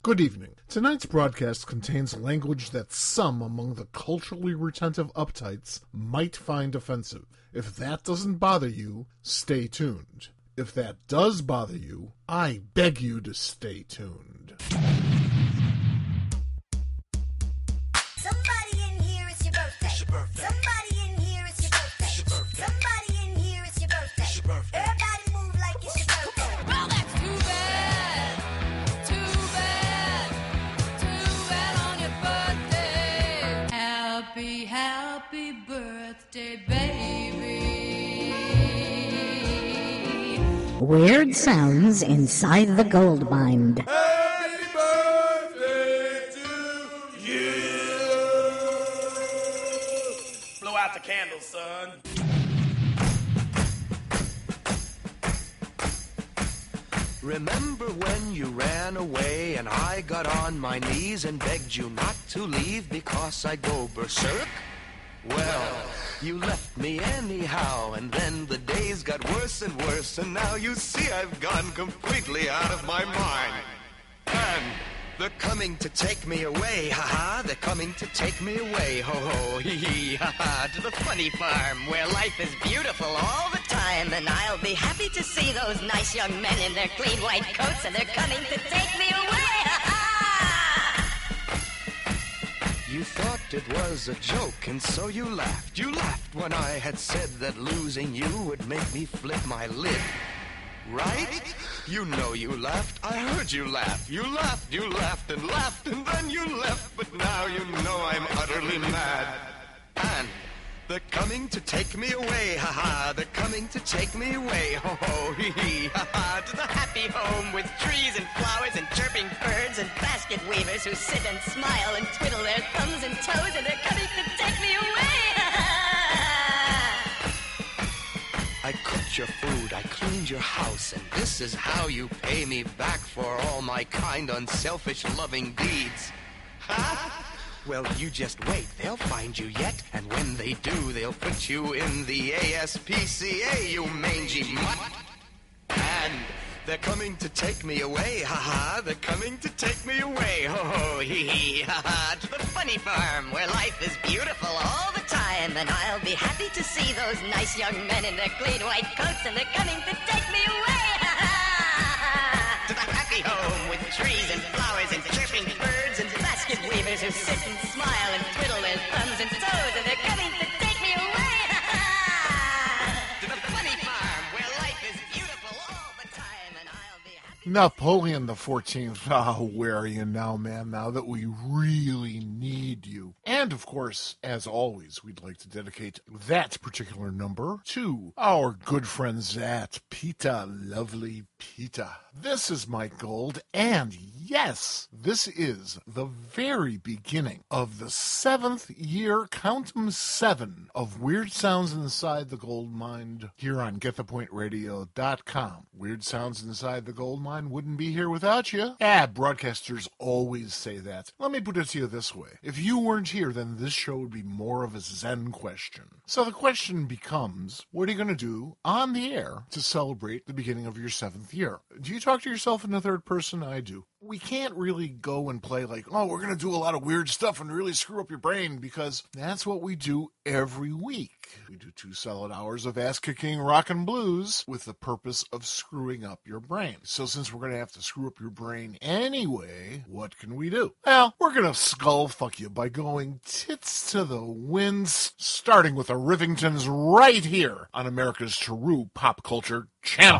Good evening. Tonight's broadcast contains language that some among the culturally retentive uptights might find offensive. If that doesn't bother you, stay tuned. If that does bother you, I beg you to stay tuned. Somebody in here, it's your birthday. It's your birthday. Somebody in here, it's your birthday. It's your birthday. Somebody in here, it's your birthday. It's your birthday. Everybody move like it's your birthday. Well, that's too bad. Too bad. Too bad on your birthday. Happy, happy birthday, baby. Weird sounds inside the gold mine. Happy birthday to you. Blow out the candles, son. Remember when you ran away and I got on my knees and begged you not to leave because I'd go berserk? Well, you left me anyhow, and then the days got worse and worse, and now you see I've gone completely out of my mind. And they're coming to take me away, ha-ha, they're coming to take me away, ho-ho, hee-hee, ha-ha, to the funny farm where life is beautiful all the time, and I'll be happy to see those nice young men in their clean white coats, and they're coming to take me away, ha-ha! You thought it was a joke, and so you laughed. You laughed when I had said that losing you would make me flip my lid. Right? You know you laughed. I heard you laugh. You laughed, and then you left. But now you know I'm utterly mad. And they're coming to take me away, ha-ha. They're coming to take me away, ho-ho, hee-hee, ha-ha. To the happy home with trees and flowers and chirping birds and basket weavers who sit and smile and twiddle their thumbs and toes, and they're coming to take me away, ha-ha. I cooked your food, I cleaned your house, and this is how you pay me back for all my kind, unselfish, loving deeds. Huh? Well, you just wait. They'll find you yet, and when they do, they'll put you in the ASPCA, you mangy mutt. And they're coming to take me away, ha-ha. They're coming to take me away, ho-ho, hee-hee, ha-ha. To the funny farm where life is beautiful all the time, and I'll be happy to see those nice young men in their clean white coats, and they're coming to take me away, ha-ha. To the happy home with trees and flowers and chirping birds and basket weavers who sit and smile and twiddle their thumbs and toes, and they're coming to take me away, ha-ha. To the funny farm where life is beautiful all the time, and I'll be happy. Napoleon the 14th. Oh, where are you now, man, now that we really need you? And, of course, as always, we'd like to dedicate that particular number to our good friends at PETA, lovely PETA. This is Mike Gold, and yes, this is the very beginning of the 7th year, count 'em 7, of Weird Sounds Inside the Gold Mine here on GetThePointRadio.com. Weird Sounds Inside the Gold Mine wouldn't be here without you. Broadcasters always say that. Let me put it to you this way. If you weren't here, then this show would be more of a Zen question. So the question becomes, what are you going to do on the air to celebrate the beginning of your 7th year? Do you talk to yourself in the third person? I do. We can't really go and play like, oh, we're going to do a lot of weird stuff and really screw up your brain, because that's what we do every week. We do 2 solid hours of ass-kicking rock and blues with the purpose of screwing up your brain. So since we're going to have to screw up your brain anyway, what can we do? Well, we're going to skull fuck you by going tits to the winds, starting with the Rivingtons right here on America's true pop culture channel.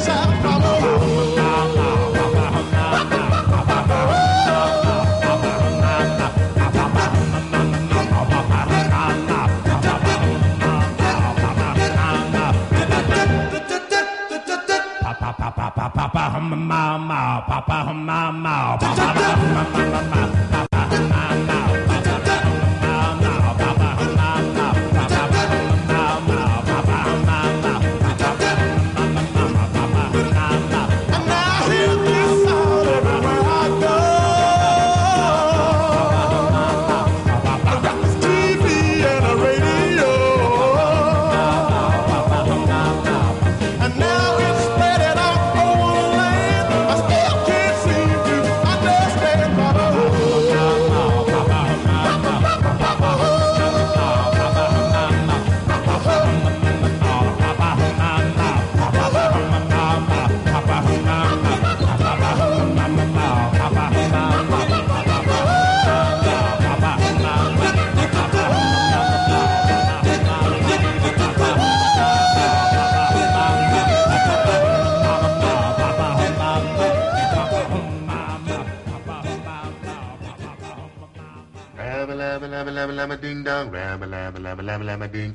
Lamma ding dong, ram lamma ding.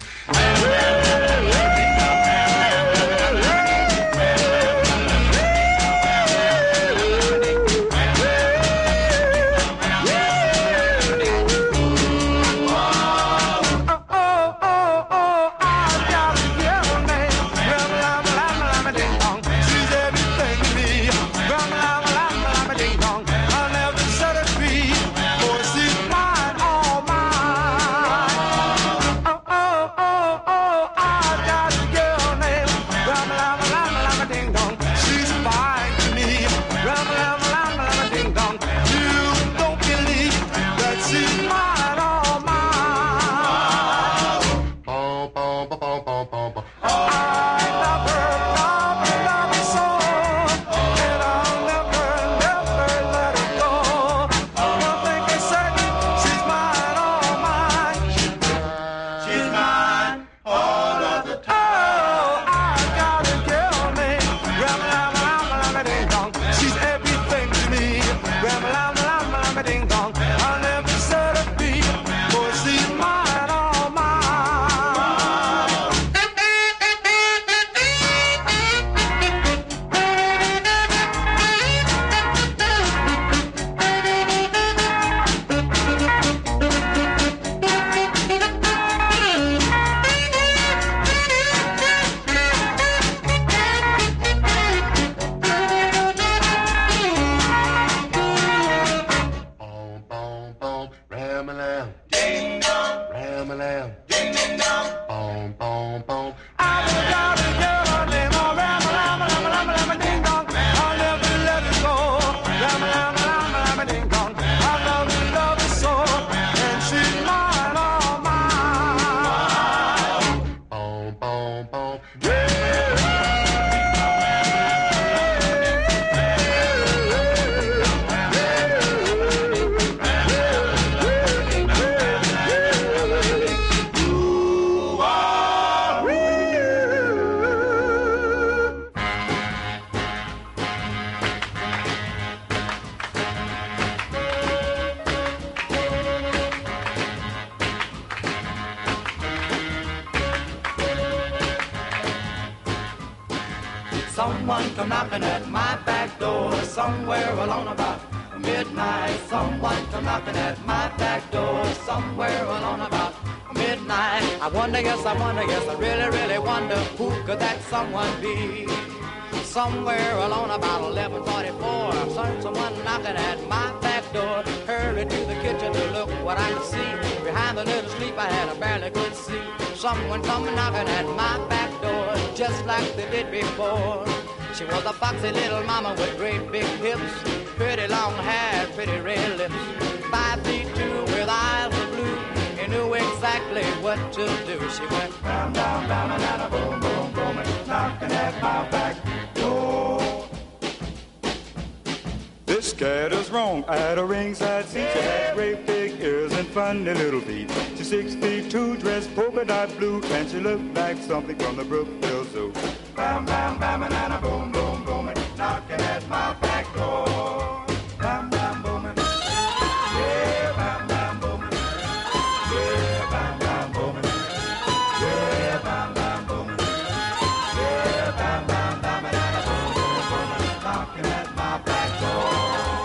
Someone come knocking at my back door somewhere along about midnight. Someone come knocking at my back door somewhere along about midnight. I wonder, yes, I really wonder who could that someone be? Somewhere along about 11:44, someone knocking at my back door. Hurry to the kitchen to look what I can see. Behind the little sleep I had, I barely could see. Someone come knocking at my back door, just like they did before. She was a foxy little mama with great big hips, pretty long hair, pretty red lips, 5'2" with eyes of blue. He knew exactly what to do. She went round, down, round, and a boom, boom, boom, knocking at my back door. This cat is wrong at a ringside seat. She has great big ears and funny little feet. She's 6'2", dressed polka dot blue, and she looked like something from the Brookville Zoo. Bam, bam, bamming and a boom, boom, booming, knocking at my back door. Bam, bam, booming. Yeah, bam, bam, booming. Yeah, bam, bam, booming. Yeah, bam, bam, booming. Yeah, bam, bam, bamming and a boom, boom, booming, knocking at my back door.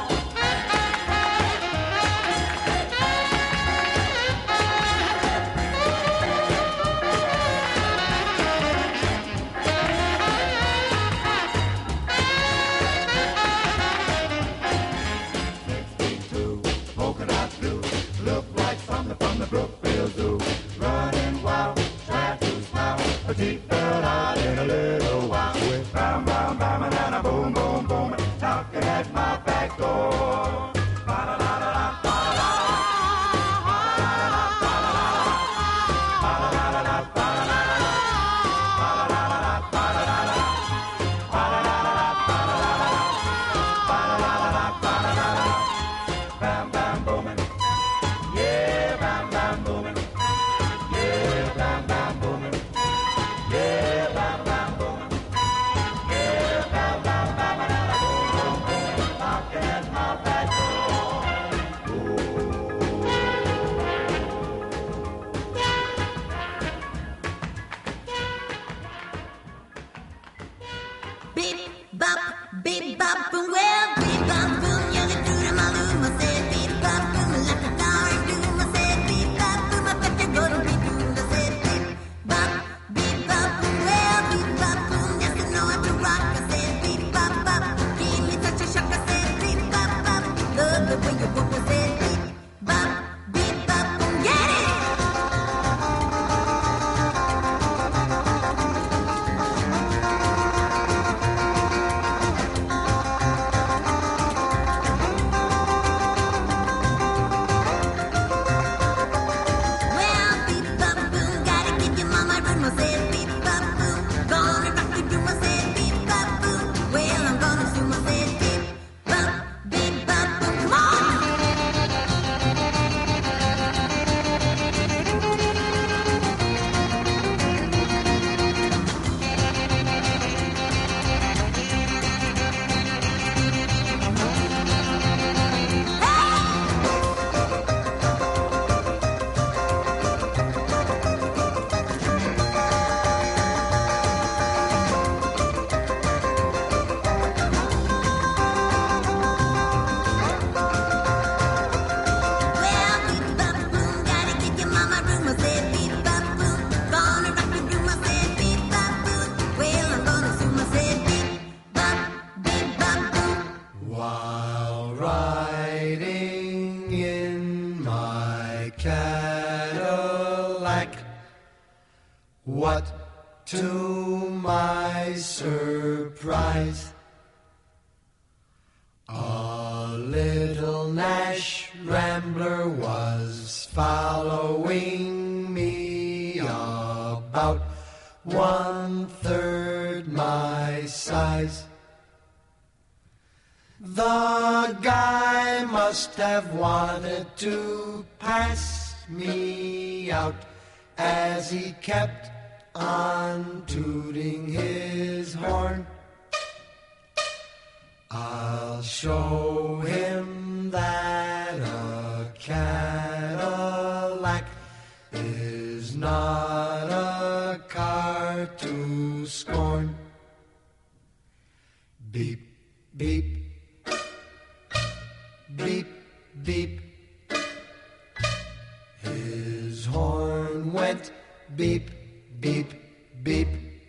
Brookfield Zoo, running wild, tried to smile, but he fell out in a little while. With bam, bam, bamming and a boom, boom, booming, knocking at my back door. Bam, bam, booming. Yeah, bam, bam, booming. Yeah, bam, bam, booming. Yeah, bam, bam, booming. Yeah, bam, bam, bamming and a boom, boom, booming, knocking at my back Beep, bop, beep, bop, boom, well, beep, bop, boom, you get through to my room, I said, beep, bop, boom, like a darn doom, I said, beep, bop, boom, I bet you're gonna be doomed, I said, beep, bop, boom, well, beep, bop, boom, yes, I know how to rock, I said, beep, bop, give me such a shock, I said, beep, bop, love the way you book, I said, beep, bop, boom, get it! Well, beep, bop, boom, gotta give your mama room, I said, beep, bop, boom, gonna rock your doom, I said, beep, bop, boom, well, I'm gonna zoom, I said, beep, bop, boom, come on! Well, beep, bop, boom, gotta give your mama room, I said, beep, bop, boom, gonna rock your room, I said, beep, bop, boom, well, I'm gonna zoom, I said, beep, bop, boom. While riding in my Cadillac, what to my surprise, a little Nash Rambler was following me about 1/3 my size. The guy must have wanted to pass me out as he kept on tooting his horn. I'll show him that a Cadillac is not a car to scorn. Beep, beep, beep, beep. His horn went beep, beep, beep.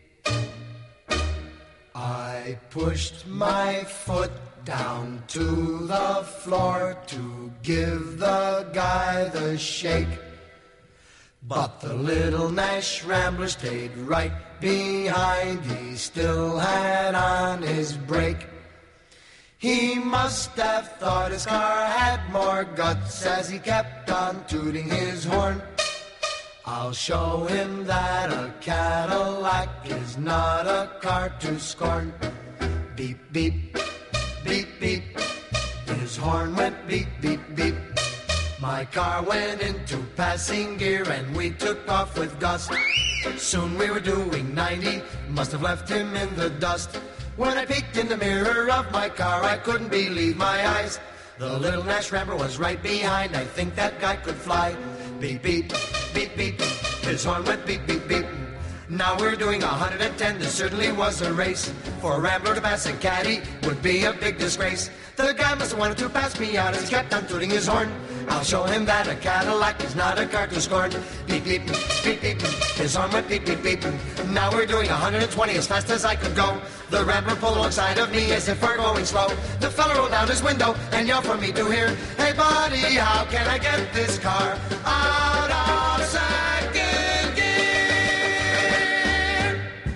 I pushed my foot down to the floor to give the guy the shake. But the little Nash Rambler stayed right behind. He still had on his brake. He must have thought his car had more guts as he kept on tooting his horn. I'll show him that a Cadillac is not a car to scorn. Beep, beep, beep, beep. His horn went beep, beep, beep. My car went into passing gear and we took off with gust. Soon we were doing 90, must have left him in the dust. When I peeked in the mirror of my car, I couldn't believe my eyes. The little Nash Rambler was right behind, I think that guy could fly. Beep, beep, beep, beep, his horn went beep, beep, beep. Now we're doing 110, this certainly was a race. For a Rambler to pass a caddy would be a big disgrace. The guy must have wanted to pass me out as he kept on tooting his horn. I'll show him that a Cadillac is not a car to scorn. Beep, beep, beep, beep, his horn went beep, beep, beep. Now we're doing 120 as fast as I could go. The Rambler pulled alongside of me as if we're going slow. The fella rolled down his window and yelled for me to hear, "Hey buddy, how can I get this car out of second gear?"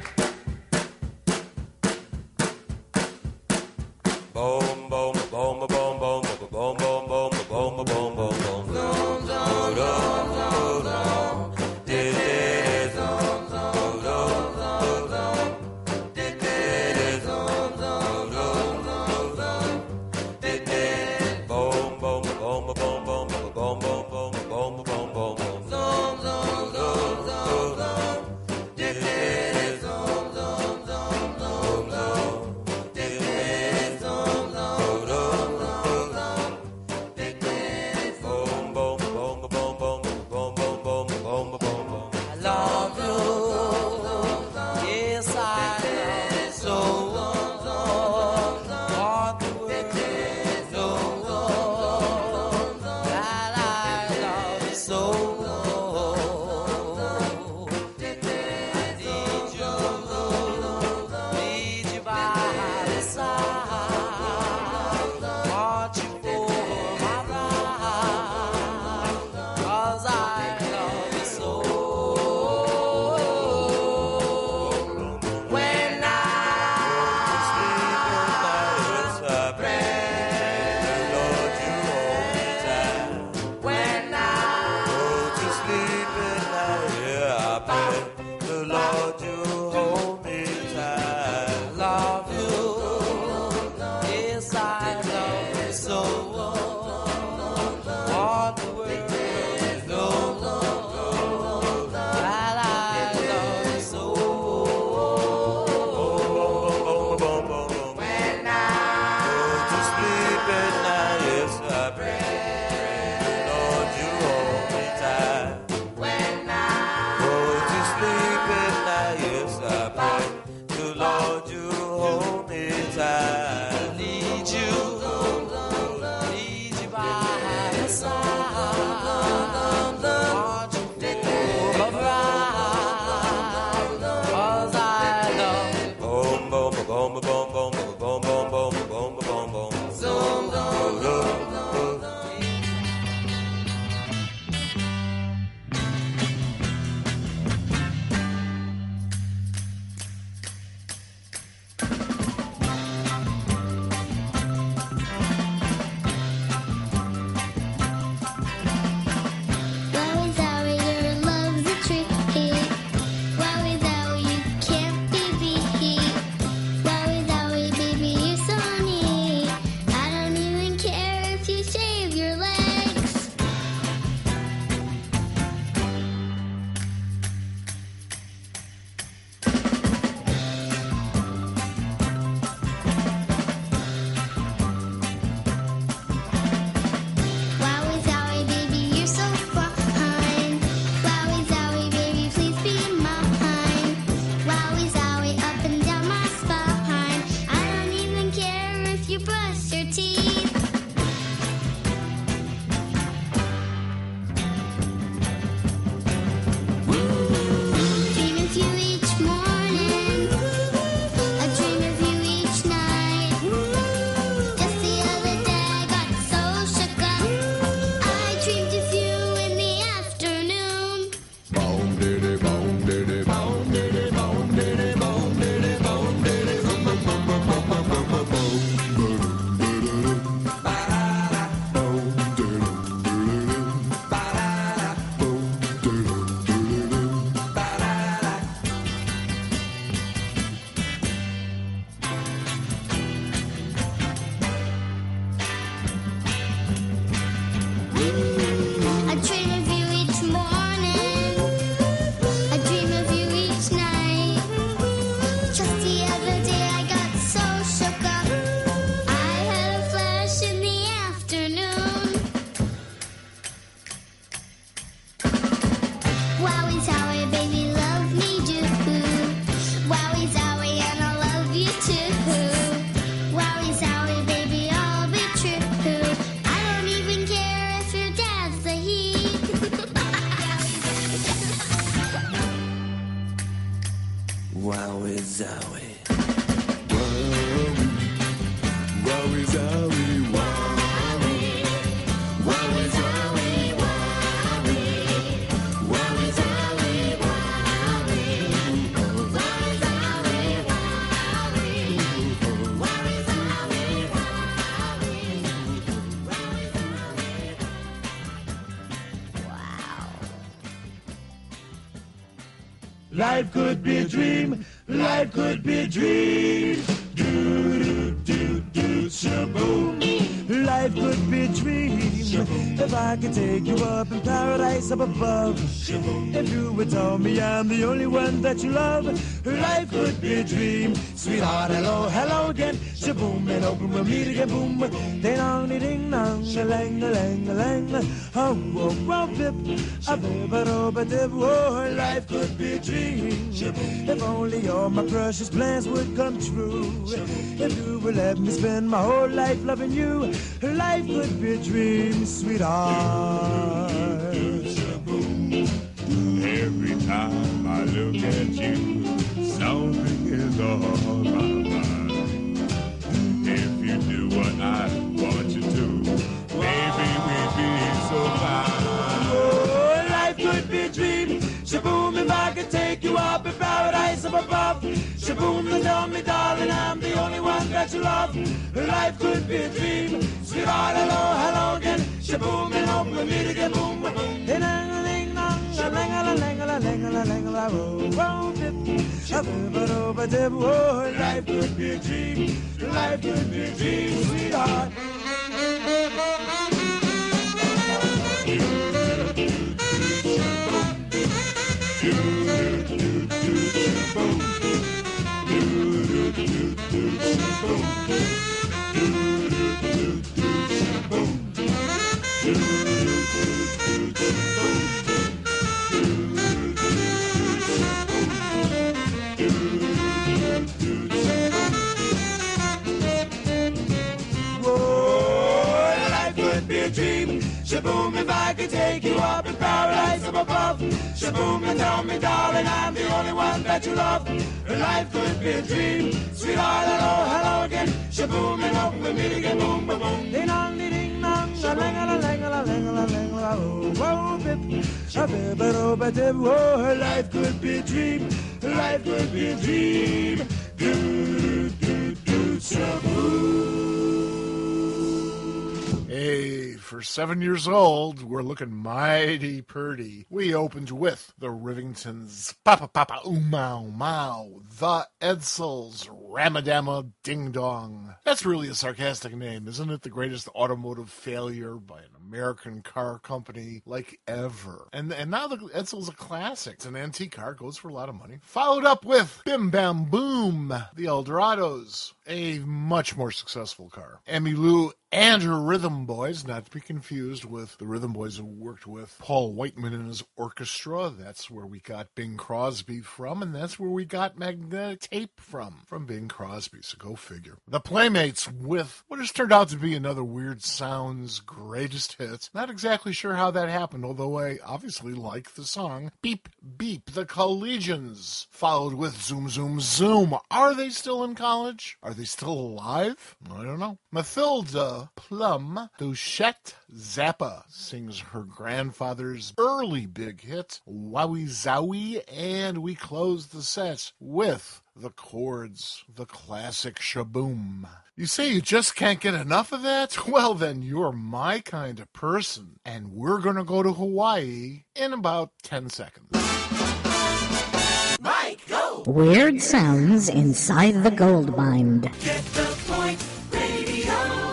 Boom, boom, boom, boom, boom, boom, boom, boom, boom, boom, boom, boom, boom. Lord, you hold me tight. I need you. Life could be a dream. Life could be a dream. Do, shaboom. Life could be a dream. If I could take you up in paradise up above. If you would tell me I'm the only one that you love. Life could be a dream. Sweetheart, hello, hello again. Shaboom, and open we'll meet again. Boom, ding dong, ding dong, a lang, a lang, a lang. Oh, oh, oh, bip, a bip, a rob, a dip. Oh, life could be a dream. If only all my precious plans would come true. If you would let me spend my whole life loving you. Life could be a dream, sweetheart. Every time I look at you, something is on my mind. If you do what I want you to, maybe we'd be so fine. Oh, life could be a dream. Shaboom, if I could take you up in paradise up above. Shaboom, then tell me, darling, I'm the only one that you love. Life could be a dream. Sweetheart, hello, hello again. Shaboom, and hope we meet again. Boom, boom. Oh, life could be a dream. Life could be a dream, sweetheart. Shaboom, if I could take you up in paradise up above. Shaboom, and tell me, darling, I'm the only one that you love. Life could be a dream. Sweetheart, hello, hello again. Shaboom, and hope we meet again. Boom, boom, boom. Ding dong, ding dong, a lang a lang a lang a lang a lang. Oh, bip, a bip, a rob, a dip. Oh, life could be a dream. Life could be a dream. Shaboom. Hey, for 7 years old, we're looking mighty purty. We opened with the Rivingtons' Papa Papa Ooh Mow Mow, the Edsels' Ramadama Ding Dong. That's really a sarcastic name, isn't it? The greatest automotive failure by an American car company like ever. And now the Edsel's a classic. It's an antique car, goes for a lot of money. Followed up with Bim Bam Boom, the Eldorados, a much more successful car. Emmylou and her Rhythm Boys, not to be confused with the Rhythm Boys who worked with Paul Whiteman and his orchestra. That's where we got Bing Crosby from, and that's where we got Magnetic Tape from Bing Crosby, so go figure. The Playmates with what has turned out to be another Weird Sounds greatest hits. Not exactly sure how that happened, although I obviously like the song. Beep Beep, the Collegians, followed with Zoom Zoom Zoom. Are they still in college? Are they still alive? I don't know. Mathilda Plum, Duchette Zappa sings her grandfather's early big hit, Wowie Zowie, and we close the set with the Chords, the classic Shaboom. You say you just can't get enough of that? Well, then you're my kind of person, and we're going to go to Hawaii in about 10 seconds. Mike, go! Weird sounds inside the gold mine. Get the point, radio.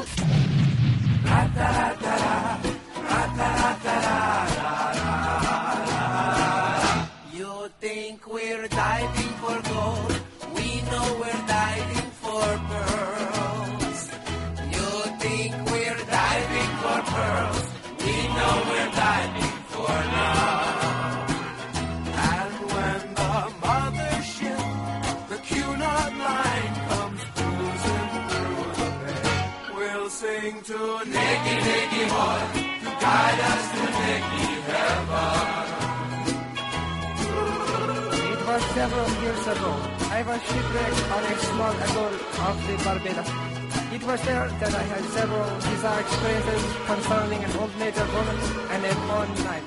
You think we're diving for gold? We know we're diving for pearls. You think we're diving for pearls? We know we're diving for love. And when the mothership, the Cunard line, comes cruising through the bay, we'll sing to Nicky Nicky Hoy to guide us to Nicky Heaven. It was several years ago. I was shipwrecked on a small atoll off the Barbados. It was there that I had several bizarre experiences concerning an old native woman and a born knight.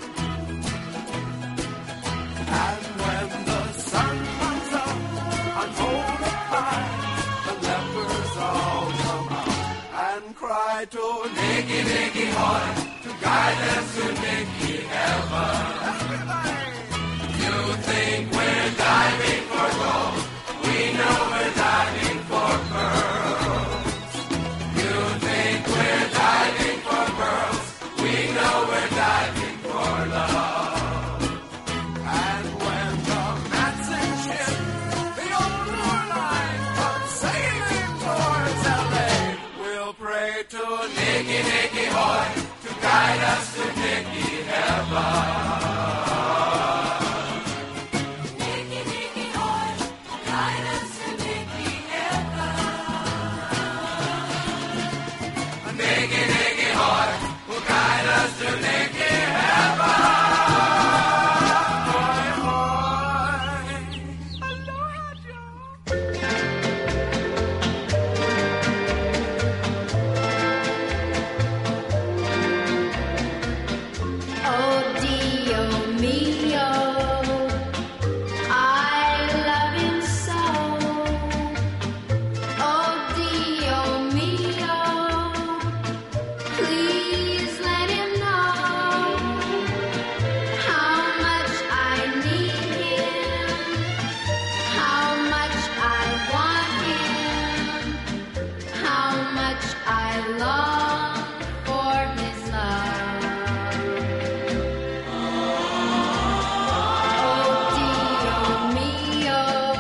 And when the sun comes up on Holy High, the lepers all come out and cry to Nicky Nicky Hoy to guide us to Nicky Heaven. You think we're know we're diving for pearls. You think we're diving for pearls. We know we're diving for love. And when the Matson ship, the old Lorelei, comes sailing towards L.A., we'll pray to Nicky, Nicky Hoy to guide us to Nicky heaven. Nicky, Nicky Hoy, guide us to Nicky heaven. Nicky, Nicky Hoy, will guide us to Nicky heaven. Hoy, hoy. Aloha, Joe. Oh, Dio mio, I love him so. Oh, Dio mio, please let him know how much I need him, how much I want him, how much I long for his love. Oh, Dio mio,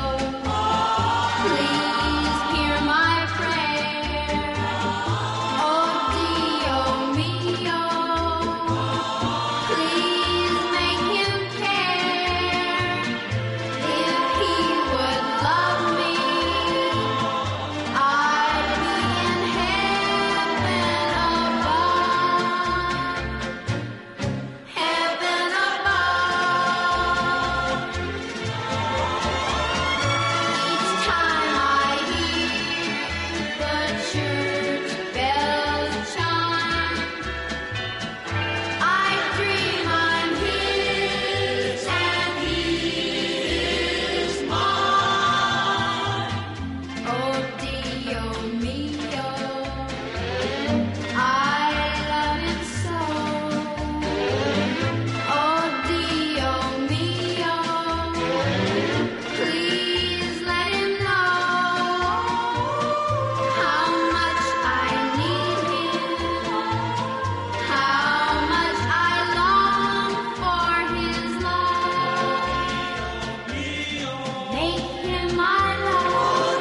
please hear my prayer. Oh, Dio mio, please make him care. If he would love me, I'd be in heaven above. Heaven above. Each time I hear the church bells chime, I dream I'm his and he is mine. Oh, Dio mio, I love him so. Oh, Dio mio, please let him know how much I need him, how much I long for his love. Make him my love.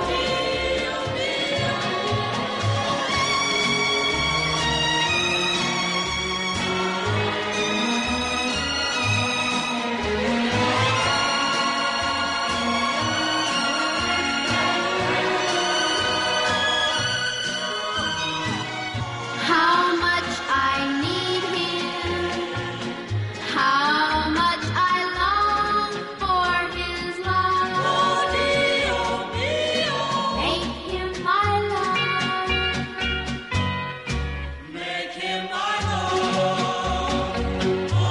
How much I need him, how much I long for his love. Oh, Dio mio, make him my love. Make him my love. Oh,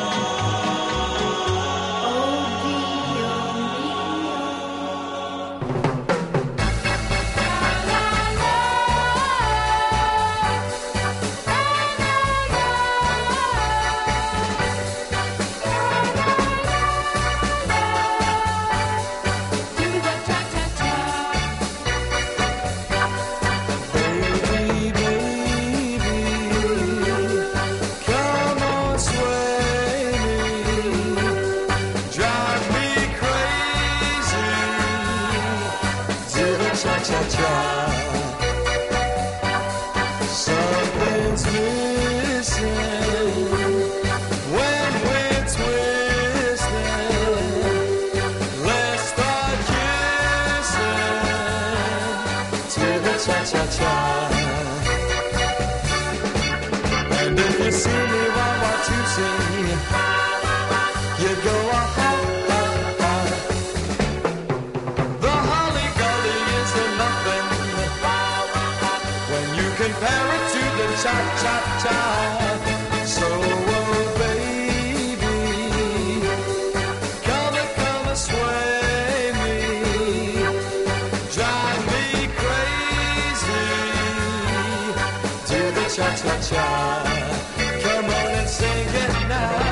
Dio Baby, baby, come on, sway me, drive me crazy to the cha-cha-cha. Something's missing when we're twisting. Let's start kissing to the cha-cha-cha. And if you see me while watching, you go ah, ah, ah, ah. The Holly Gully isn't nothing when you compare it to the cha-cha-cha. So, oh baby, come and sway me, drive me crazy to the cha-cha-cha. Come on and sing it now.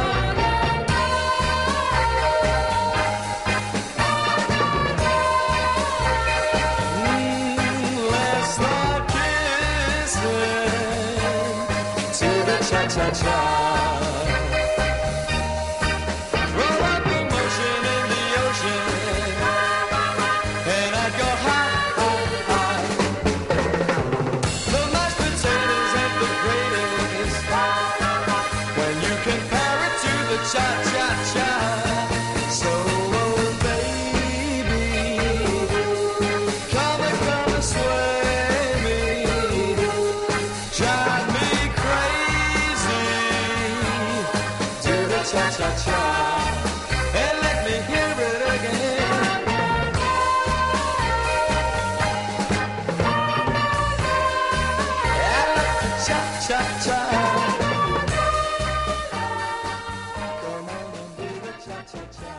cha-cha-cha. Roll up the motion in the ocean, and I'd go high, high, high. The mashed potatoes ain't the greatest when you compare it to the cha-cha-cha. So, oh baby, come and sway me, drive me crazy, do the cha-cha-cha, and let me hear it again. I like the cha-cha-cha. Come on and do the cha-cha-cha.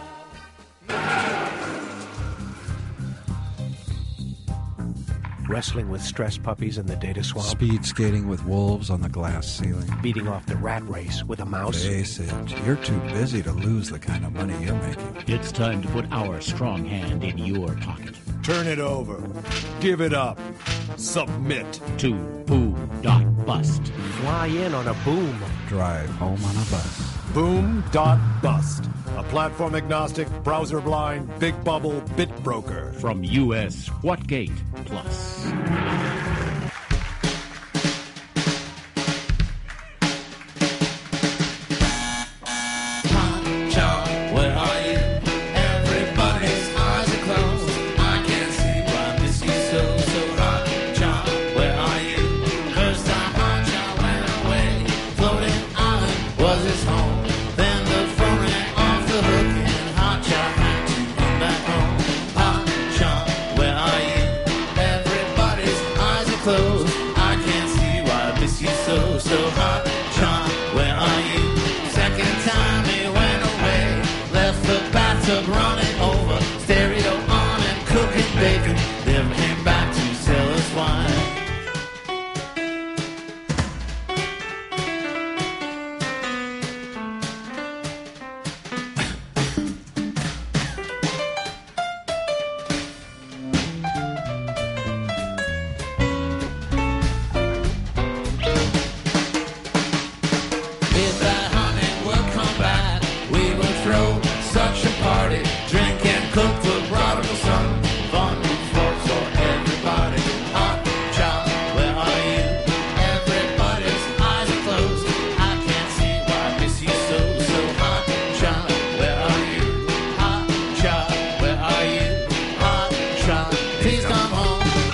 Wrestling with stress puppies in the data swamp. Speed skating with wolves on the glass ceiling. Beating off the rat race with a mouse. Face it, you're too busy to lose the kind of money you're making. It's time to put our strong hand in your pocket. Turn it over. Give it up. Submit. To boom.bust. Fly in on a boom. Drive home on a bus. Boom.bust. A platform-agnostic, browser-blind, big bubble bit broker. From U.S. Whatgate Plus. Where are you? Everybody's eyes are closed. I can't see why I miss you so, so hot. John, where are you? First time Hot John went away. Floating island was his home. Then the phone rang off the hook and Hot John had to come back home. Hot John, where are you? Everybody's eyes are closed. I can't see why I miss you so, so hot. John, where are you? Second time he went away. Left the bathtub running over, stereo on and cooking bacon. Never came back to sell us wine. If that honey would come back, we would throw such a party. Drink and cook the prodigal son. Fun for everybody. Hot John, where are you? Everybody's eyes are closed. I can't see why I miss you so, so hot. John, where are you? Hot John, where are you? Hot John, please come home.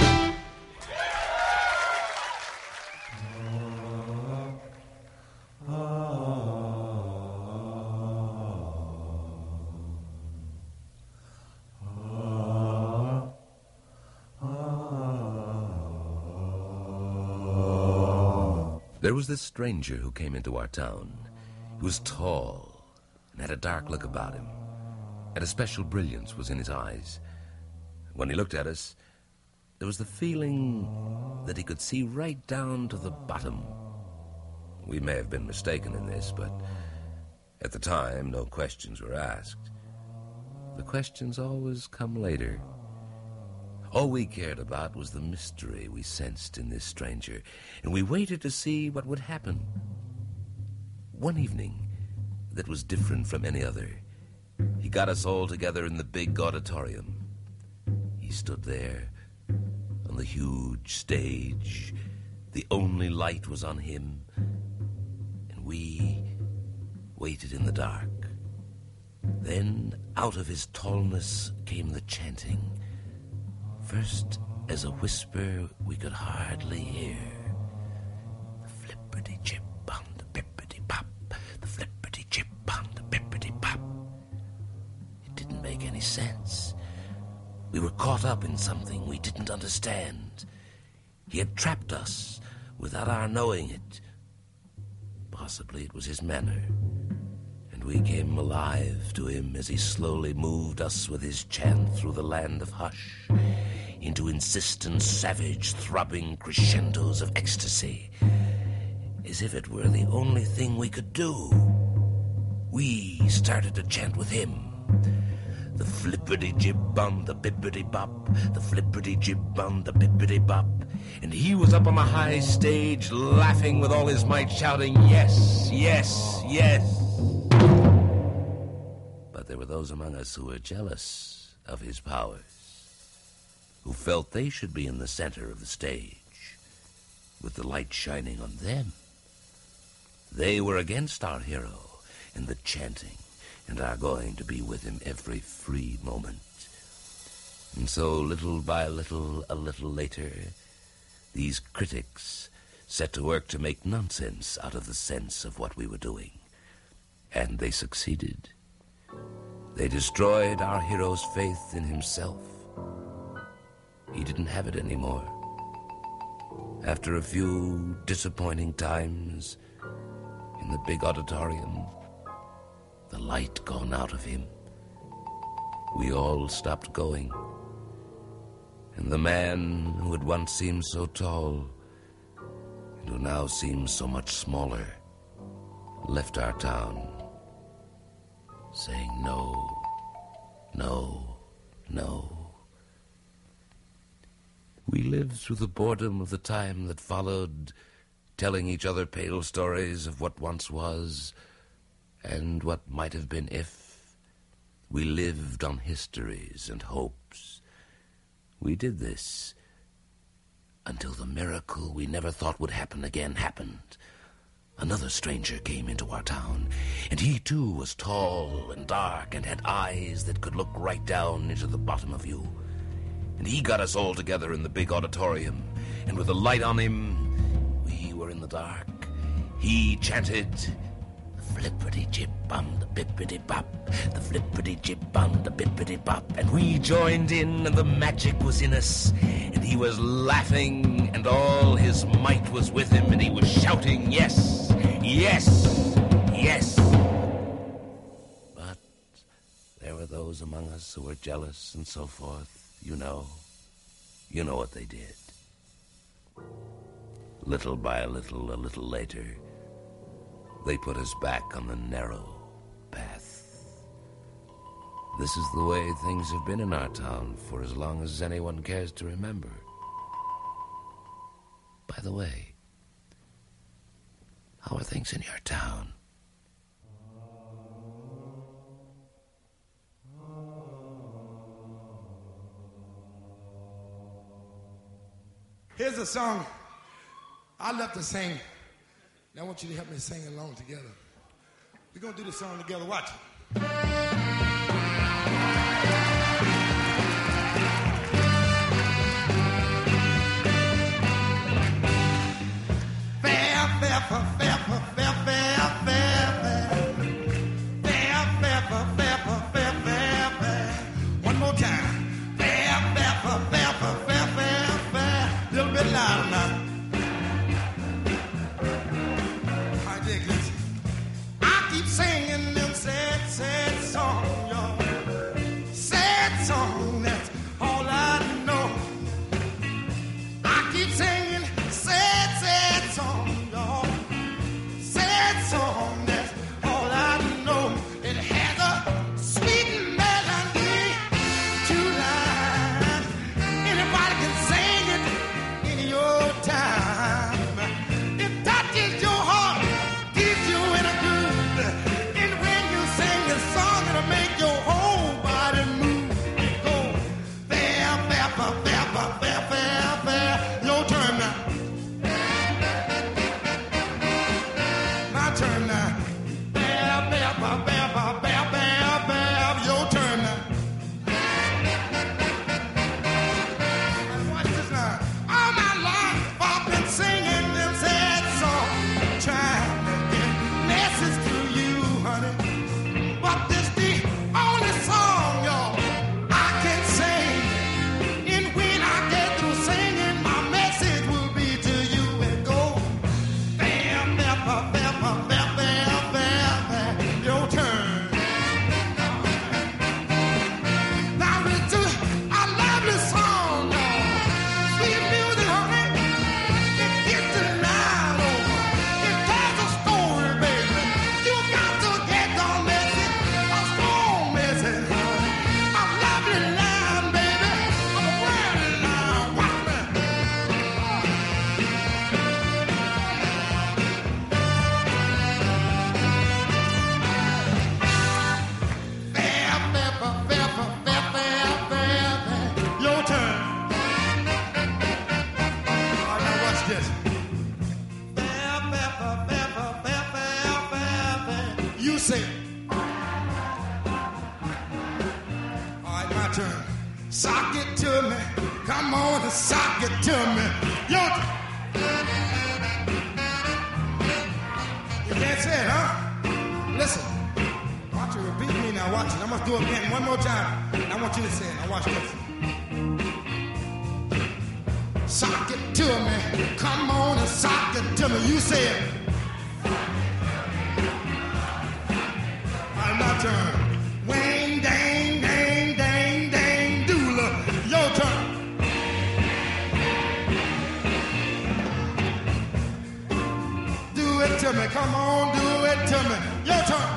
There was this stranger who came into our town. He was tall and had a dark look about him, and a special brilliance was in his eyes. When he looked at us, there was the feeling that he could see right down to the bottom. We may have been mistaken in this, but at the time, no questions were asked. The questions always come later. All we cared about was the mystery we sensed in this stranger, and we waited to see what would happen. One evening that was different from any other, he got us all together in the big auditorium. He stood there on the huge stage. The only light was on him, and we waited in the dark. Then out of his tallness came the chanting. First, as a whisper we could hardly hear. The flippity-chip on the bippity-pop, the flippity-chip on the bippity-pop. It didn't make any sense. We were caught up in something we didn't understand. He had trapped us without our knowing it. Possibly it was his manner, and we came alive to him as he slowly moved us with his chant through the land of hush, into insistent, savage, throbbing crescendos of ecstasy, as if it were the only thing we could do. We started to chant with him. The flippity-jib-bum, the bippity-bop, the flippity-jib-bum, the bippity-bop. And he was up on the high stage, laughing with all his might, shouting, yes, yes, yes. But there were those among us who were jealous of his powers, who felt they should be in the center of the stage, with the light shining on them. They were against our hero and the chanting, and are going to be with him every free moment. And so, little by little, a little later, these critics set to work to make nonsense out of the sense of what we were doing. And they succeeded. They destroyed our hero's faith in himself. He didn't have it anymore. After a few disappointing times in the big auditorium, the light gone out of him, we all stopped going. And the man who had once seemed so tall and who now seems so much smaller left our town, saying no, no, no. We lived through the boredom of the time that followed, telling each other pale stories of what once was and what might have been if. We lived on histories and hopes. We did this until the miracle we never thought would happen again happened. Another stranger came into our town, and he too was tall and dark and had eyes that could look right down into the bottom of you. And he got us all together in the big auditorium, and with a light on him, we were in the dark. He chanted, flippity-jib-bum, the bippity-bop, the flippity-jib-bum, the bippity-bop. And we joined in, and the magic was in us. And he was laughing, and all his might was with him, and he was shouting, yes, yes, yes. But there were those among us who were jealous and so forth. You know what they did. Little by little, a little later, they put us back on the narrow path. This is the way things have been in our town for as long as anyone cares to remember. By the way, how are things in your town? Here's a song I love to sing. Now I want you to help me sing along together. We're going to do this song together. Watch it. Fair, fair, fair, fair, fair, fair, fair, fair, fair, fair, fair, fair, fair. One more time. Fair, fair, fair, fair, fair, fair, fair. A little bit louder now. I keep singing them sad, sad songs, y'all. Sad song, that's all I know. I keep singing sad, sad songs, y'all. sock it to me. Yo, you can't say it, huh? Listen, watch it, repeat me now, watch it. I must do it again one more time. I want you to say it. Now watch this. Sock it to me, come on and sock it to me. You say it. All right, my turn. Wang, dang, dang, dang, dang, doula. Your turn. Do it to me, come on, do it to me. Your turn.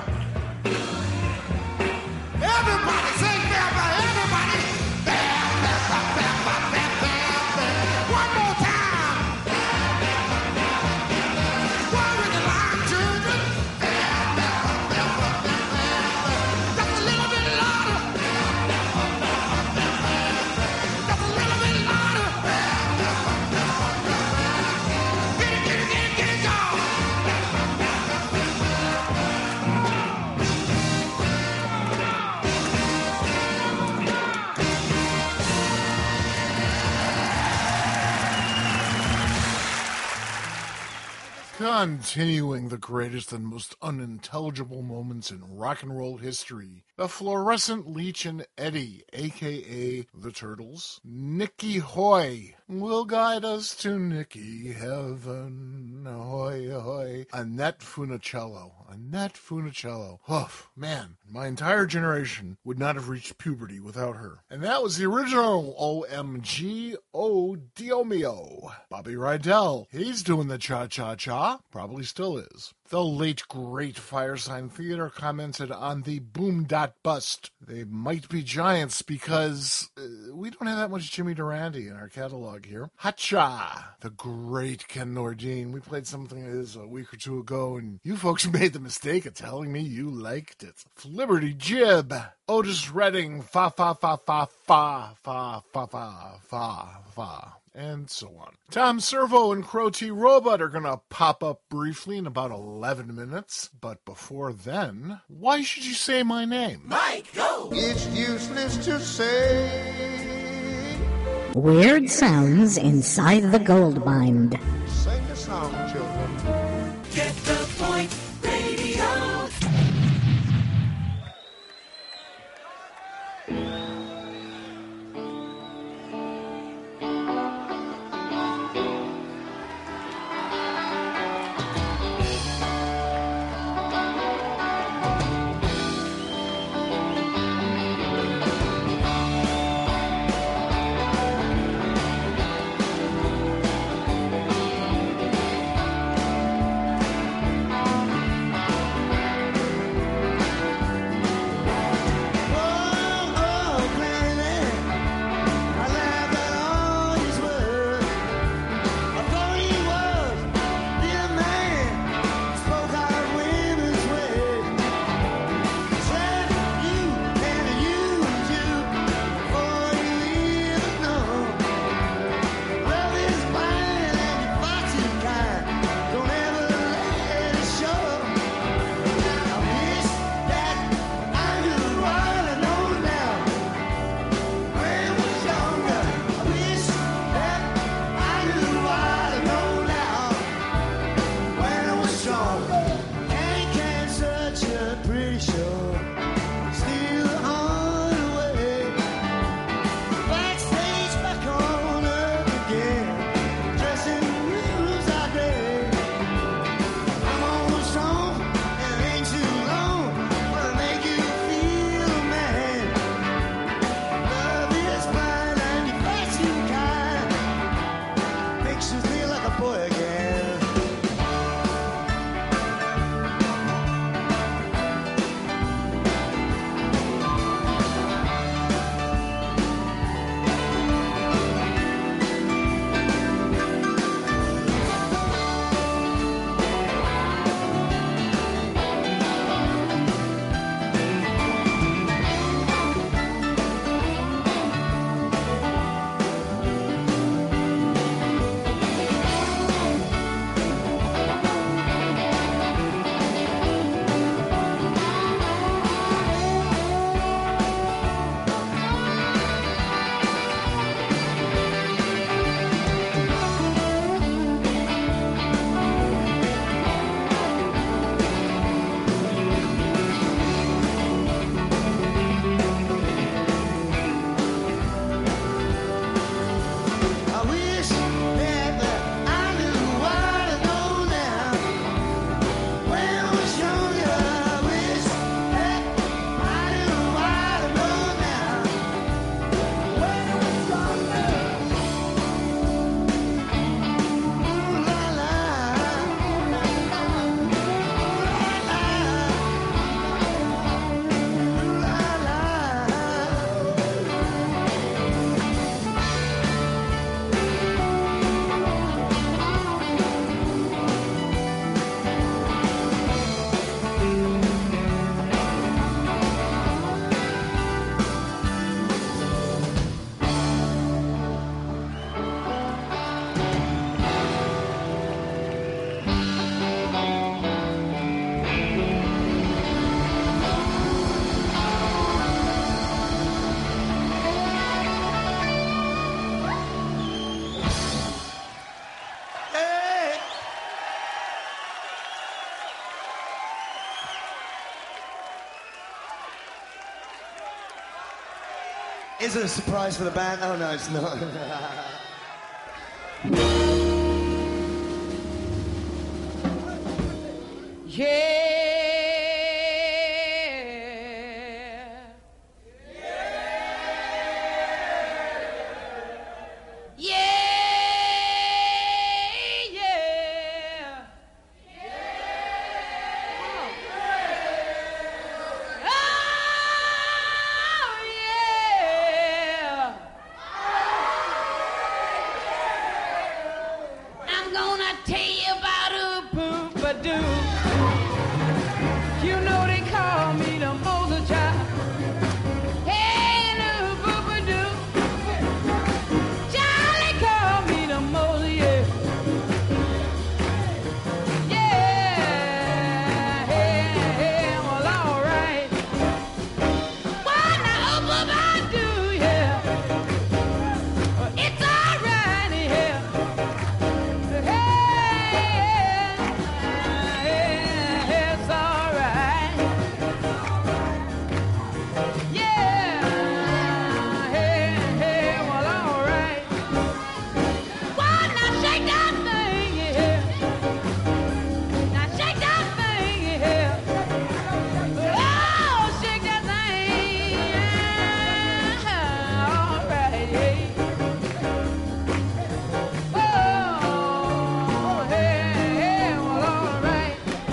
Everybody sing Bamba, everybody. Bamba, Bamba, Bamba, Bamba. One more time. One with the line, children. Bamba, Bamba, Bamba. Just a little bit louder. Just a little bit louder. Get it, get it, get it, get it, y'all. Continuing the greatest and most unintelligible moments in rock and roll history, the Fluorescent Leech and Eddie, a.k.a. the Turtles, Nicky Hoy, will guide us to Nicky Heaven. Hoy, hoy. Annette Funicello. Oof, man, my entire generation would not have reached puberty without her. And that was the original OMG, Oh Dio Mio. Bobby Rydell, he's doing the cha-cha-cha, probably still is. The late great Firesign Theater commented on the Boom Dot Bust. They might be giants because we don't have that much Jimmy Durante in our catalog here. Hacha, the great Ken Nordine. We played something of his a week or two ago, and you folks made the mistake of telling me you liked it. Liberty Jib, Otis Redding, fa fa fa fa fa fa fa fa fa fa. And so on. Tom Servo and Crow T. Robot are going to pop up briefly in about 11 minutes. But before then, why should you say my name? Mike, go! It's useless to say. Weird sounds inside the gold mine. Sing a song, children. Get the point, radio. Is it a surprise for the band? Oh, no, it's not. I'm gonna tell you about a poop-a-doo. You know they call me the Moses child. Hey, little poop-a-doo. Charlie call me the Moses, yeah. Yeah, hey, well, all right. Well, now, poop-a-doo, yeah. Well, it's all right, yeah. It's all right. Yeah. Hey, well, all right. Well, now shake that thing, yeah. Now shake that thing, yeah. Oh, shake that thing. All right, yeah. Oh, hey, well, all right.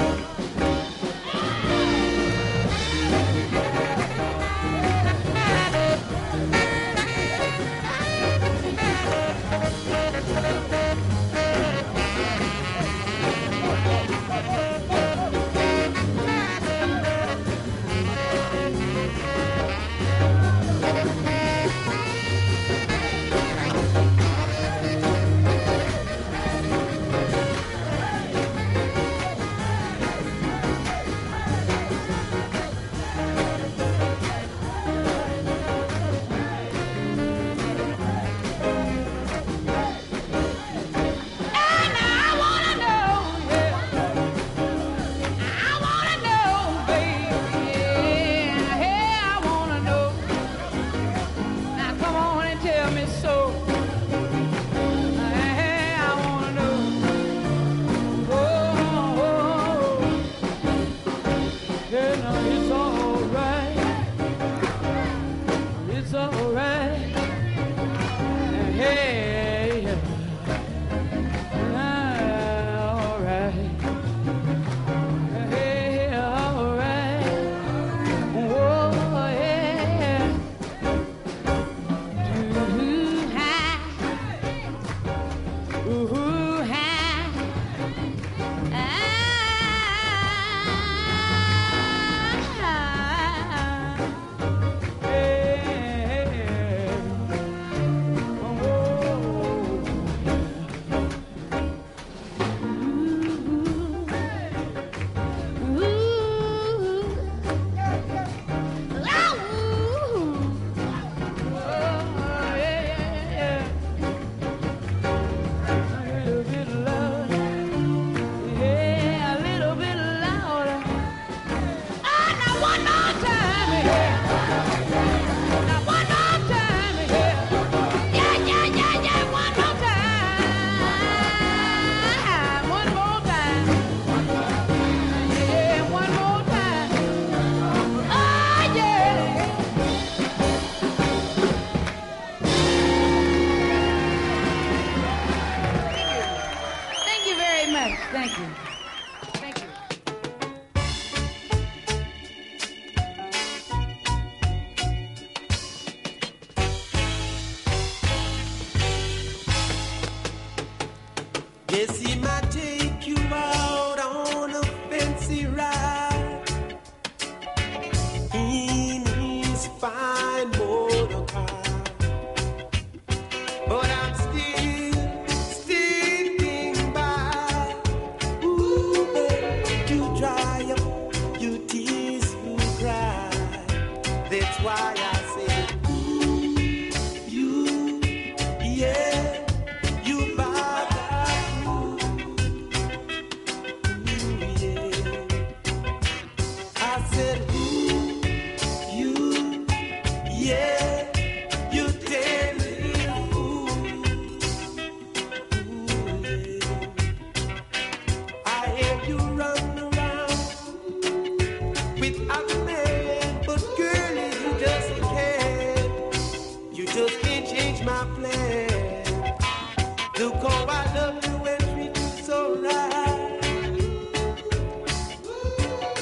Thank you. Thank you. Yes, he might take you out on a fancy ride in his fine motor car. But I'm still standing by. Ooh.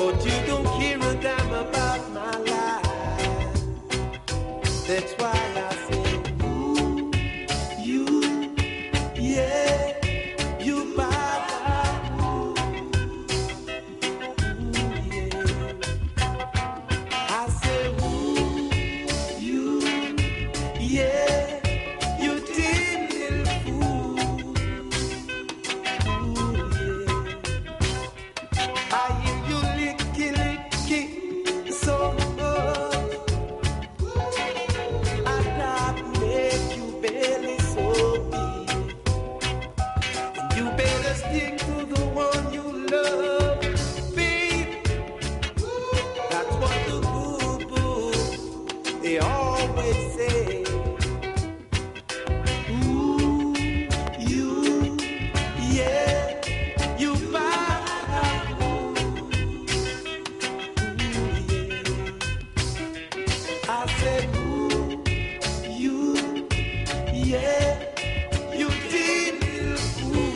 but you don't care a damn about my life. That's why I say, ooh, you, yeah, you bad. Ooh, yeah. I say, ooh, you, yeah, you did little fool. Ooh, yeah. I hear you licky, so good. I not make you belly so big. And you better stick to the one you love, babe. That's what the good book they always say. Ooh, you, yeah, you bad. I said, ooh, you, yeah, you did little fool.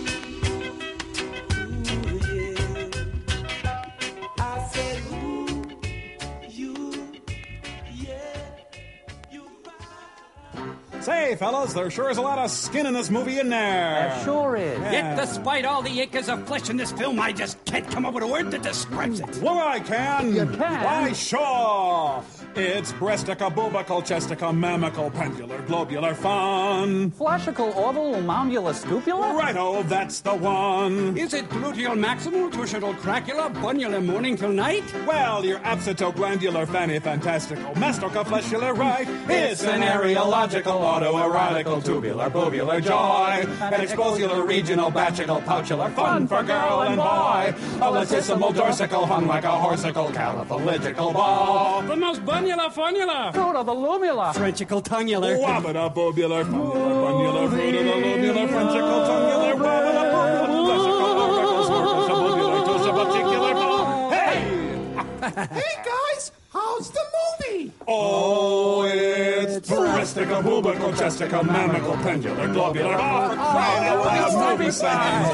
Ooh, yeah. I said, ooh, you, yeah, you Say, fellas, there sure is a lot of skin in this movie in there. There sure is. Yeah. Yet, despite all the acres of flesh in this film, I just can't come up with a word that describes it. Well, I can. You can? Why, sure. It's breastica, bubical, chestical, mammical, pendular, globular, fun. Flashical, orbital, moundula, scupula? Righto, that's the one. Is it gluteal maximal, tuscital cracula, bunular morning till night? Well, you're absitoglandular, fanny fantastical, mastoca fleshular, right? It's an areological, autoerotical, tubular, bubular joy, an exposular, regional, bachical, pouchular, fun for girl and boy, a latissimal, dorsical, hung like a horsical, caliphalygical ball. The most bunular funula. Fruit of the lumula. Frenchical tongular. Wabada, bubular, fungular, bunular, fruit of the lubular, frenchical, tongular, wabada, bubular, fleshical, orbical, snorkel, sububular, tussibular ball. Hey! Hey guys, how's the movie? Oh, it's breastica, bubical, chestical, mammical, pendular, globular. Oh, for crying out loud, movie science.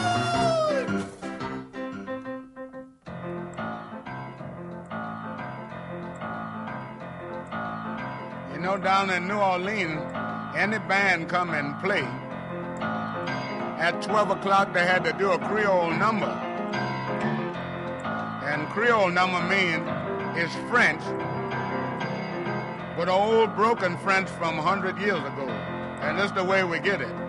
You know, down in New Orleans, any band come and play. At 12 o'clock, they had to do a Creole number. And Creole number means is French, but old broken French from 100 years ago. And that's the way we get it.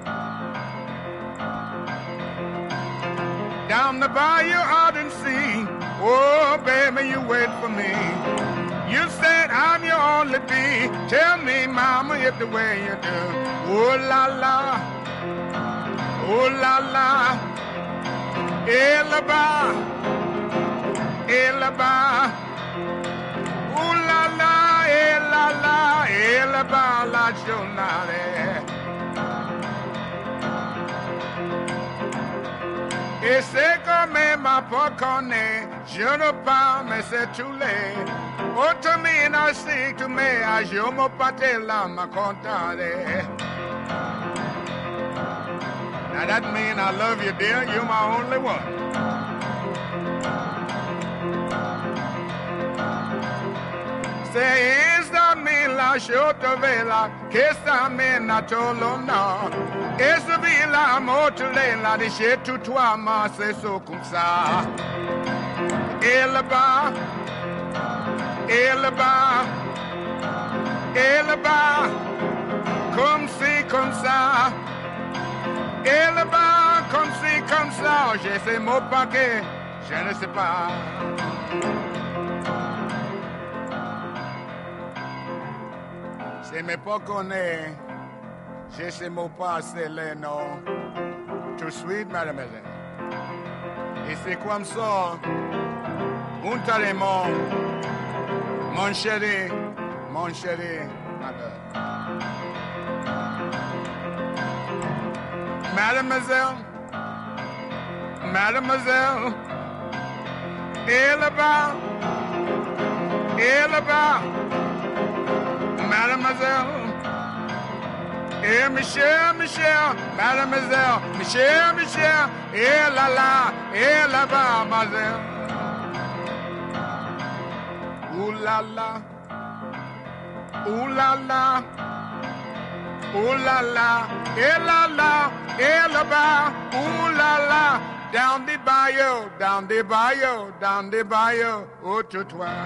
Down the bayou out in sea, oh, baby, you wait for me. You said I'm your only bee. Tell me, mama, if the way you do. Oh, la, la. Oh, la, la. Eh, la, ba. Eh, la, ba. Oh, la, la. Eh, la, la. Eh, la, ba. La, giornale. Et c'est comme ma pocone, je ne pas, mais c'est tout laid. Otamina sing to me, as you mo patella ma contare. Now that means I love you, dear, you're my only one. Say, esta mi la shotovela, che sta me na tolona. Esa villa motolela, di che tu tua ma se so comme ça. Et là-bas, et là-bas, et là-bas, comme ci, comme ça. Et là-bas, comme ci, comme ça. J'ai ces mots paquets, je ne sais pas. Se me pas connaît, je sais mots pas, c'est les noms. Tout suite, mademoiselle. Et c'est comme ça. Un talémon, mon chéri, madame. Mademoiselle, et là-bas, mademoiselle, et Michel, mademoiselle, Michel, et là-bas, mademoiselle. Ooh la la, ooh la la, ooh la la, eh la la, eh la ba, ooh la la, down the bayou, down the bayou, down the bayou, au trottoir.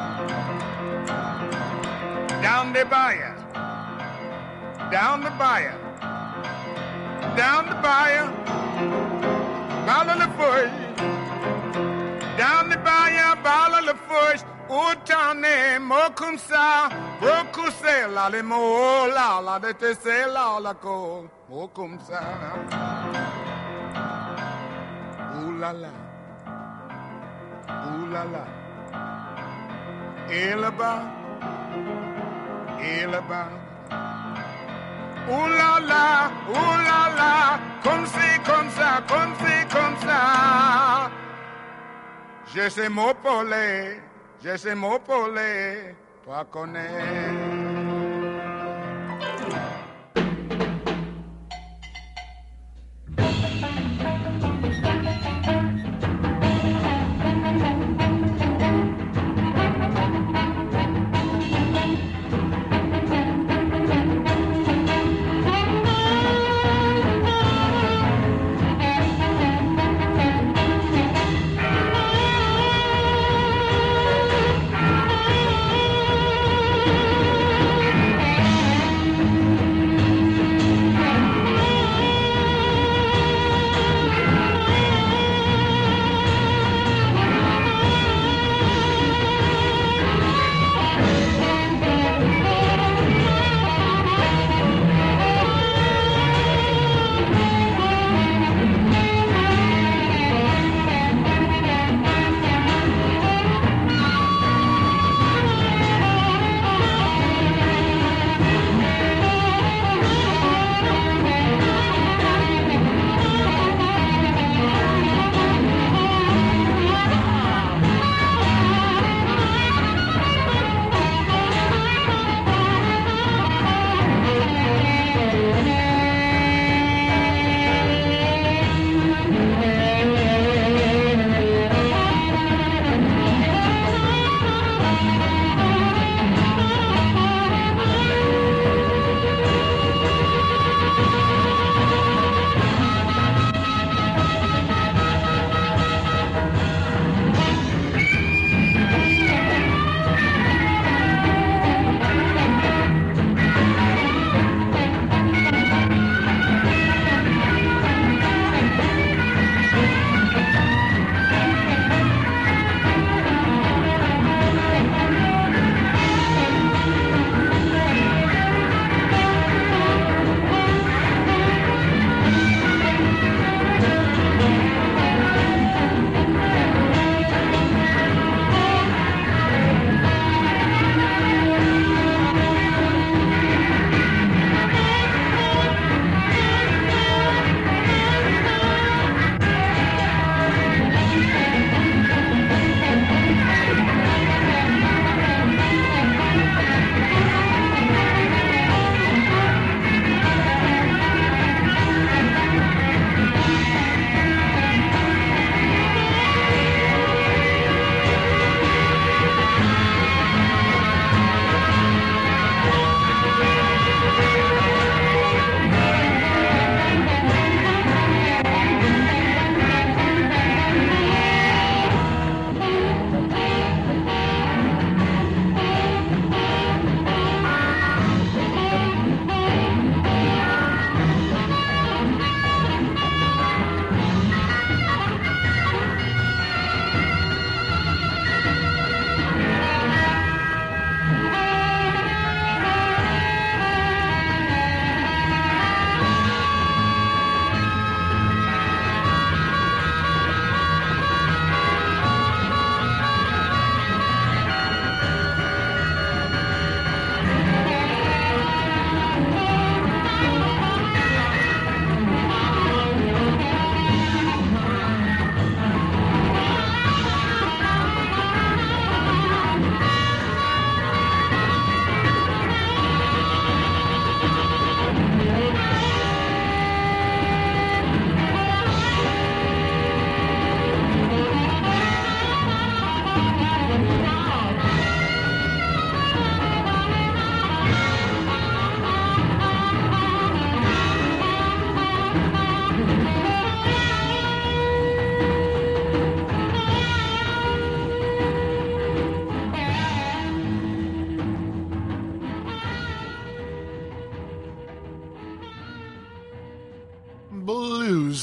Down the bayou, down the bayou, down the bayou, ball of the foot, down the bayou, ball of the foot. Utane mo kumsa, brokuse la le mo la de te se la ko mo kumsa. Ooh la la, ooh la la, elaba, elaba. Ooh la la, comme ça, je sais m'oppoler. Je sais m'oppoler, toi connais.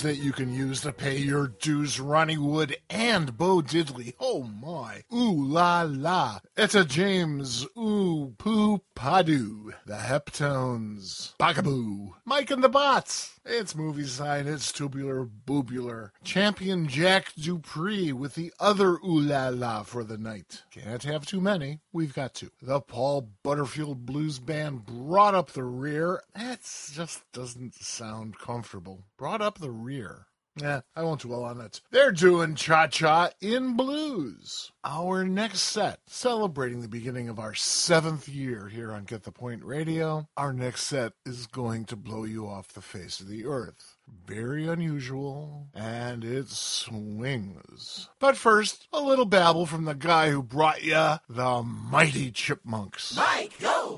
that you can use to pay your dues, Ronnie Wood and Bo Diddley. Oh my. Ooh la la. It's James Ooh Poo Padu. The Heptones. Bugaboo. Mike and the Bots. It's Movie Sign. It's Tubular Boobular. Champion Jack Dupree with the other Ooh La La for the night. Can't have too many. We've got two. The Paul Butterfield Blues Band brought up the rear. That just doesn't sound comfortable. Brought up the rear. I won't dwell on it. They're doing Cha-Cha in Blues. Our next set, celebrating the beginning of our 7th year here on Get the Point Radio. Our next set is going to blow you off the face of the earth. Very unusual, and it swings. But first, a little babble from the guy who brought ya the Mighty Chipmunks. Mike, go!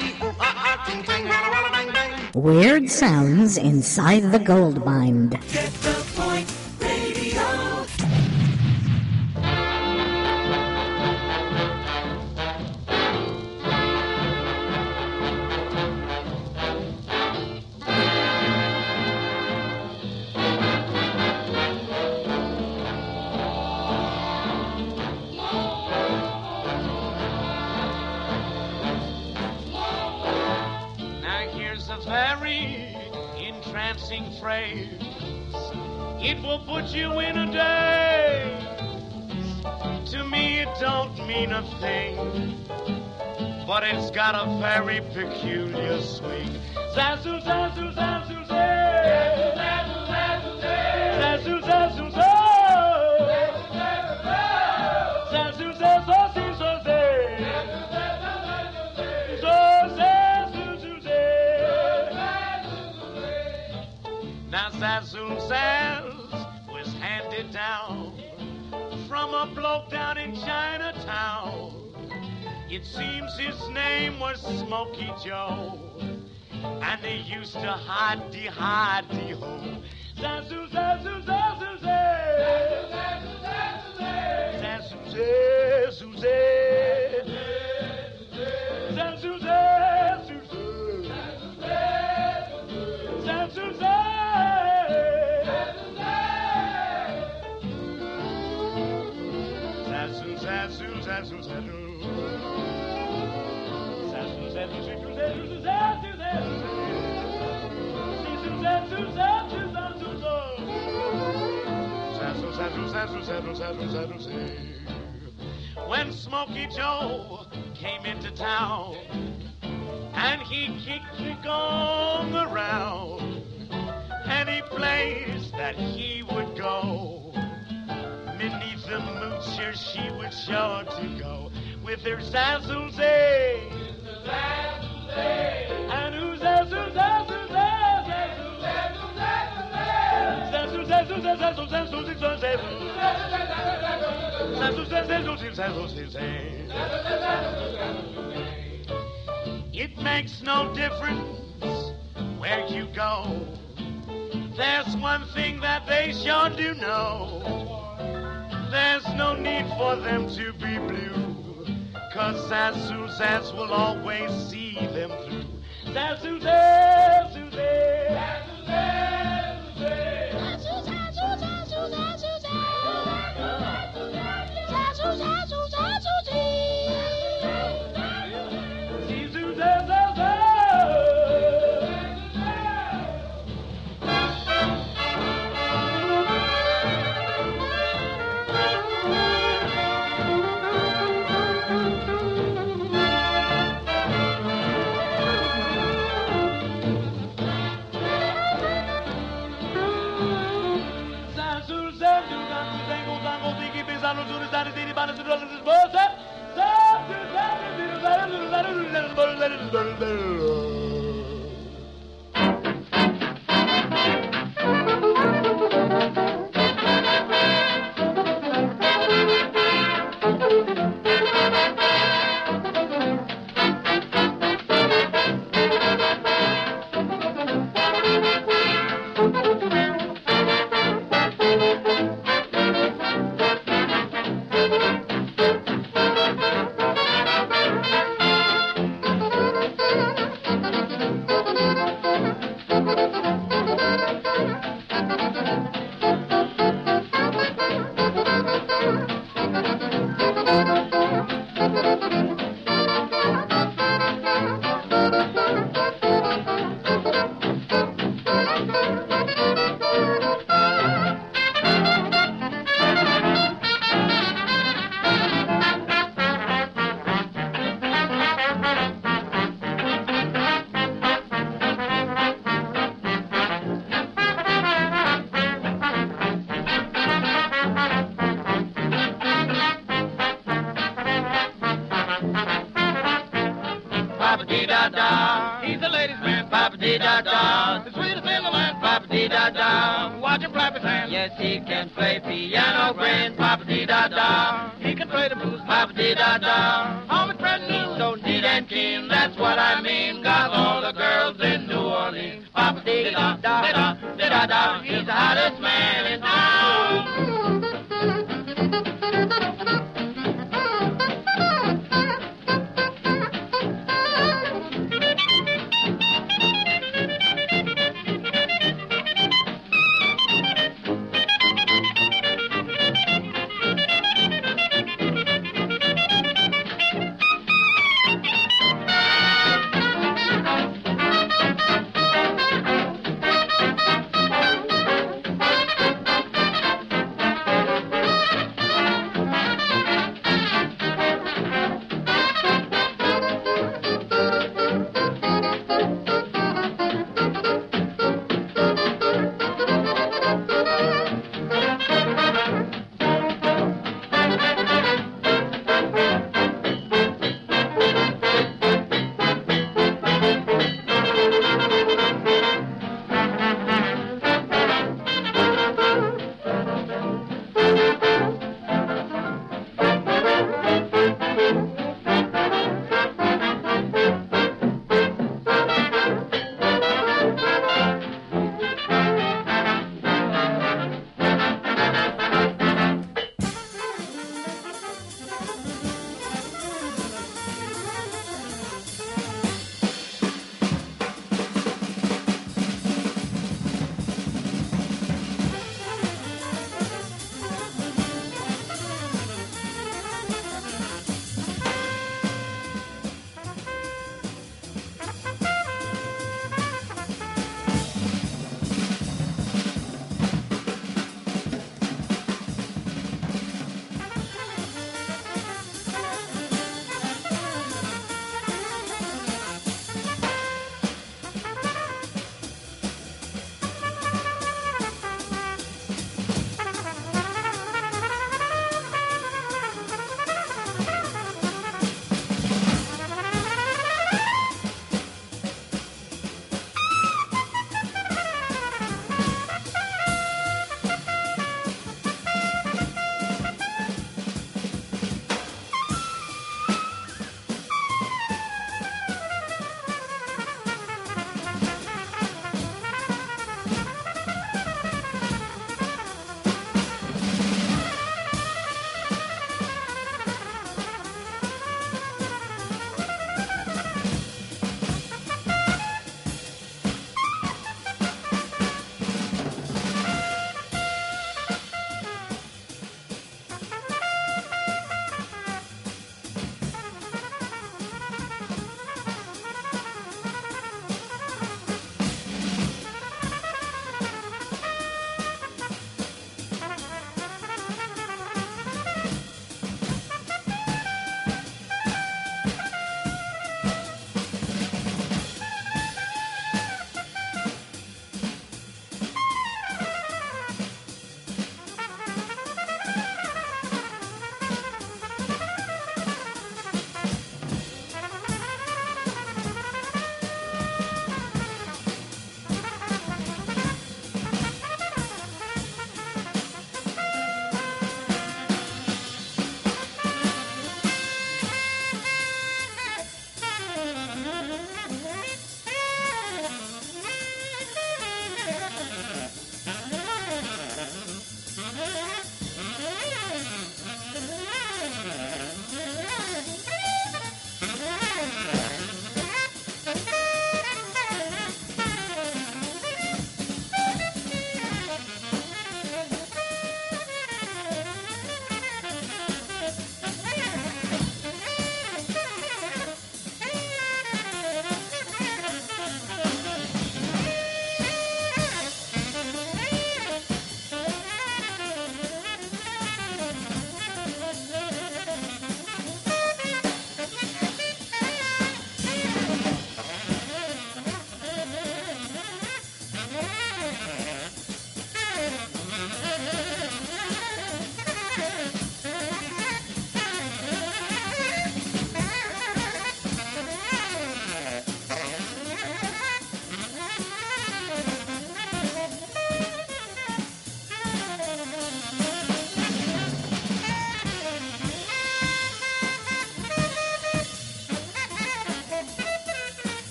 Weird sounds inside the gold mine. Get the Point Radio. Very entrancing phrase. It will put you in a daze. To me it don't mean a thing, but it's got a very peculiar swing. Zazu, zazu, zazu, zazu, zazu, zazu, zazu, zazu, zazu, Zazu Zaz was handed down from a bloke down in Chinatown. It seems his name was Smokey Joe, and he used to hide-de-ho. Zazu, zazu, zazu, zazu, zazu, zazu, zazu, zazu, zazu, zazu, zazu, zazu. When Smokey Joe came into town and he kicked on the round, any place that he would go, beneath the moocher she would sure to go with her zazu-zay. And who's zazu, zazu, zazu, zazu, zazu, zazu, zazu, zazu, zazu, it makes no difference where you go. There's one thing that they sure do know. There's no need for them to be blue, 'cause Zazu Zaz will always see them through. Zazu Zazu Zazu Papa-dee-da-da. He's the ladies' man, Papa-dee-da-da. The sweetest in the land, Papa-dee-da-da. Watch him clap his hands. Yes, he can play piano grand, Papa-dee-da-da. He can play the blues, Papa-dee-da-da. Home and fresh news, so neat and keen, that's what I mean. Got all the girls in New Orleans. Papa-dee-da-da, he's the hottest man in town.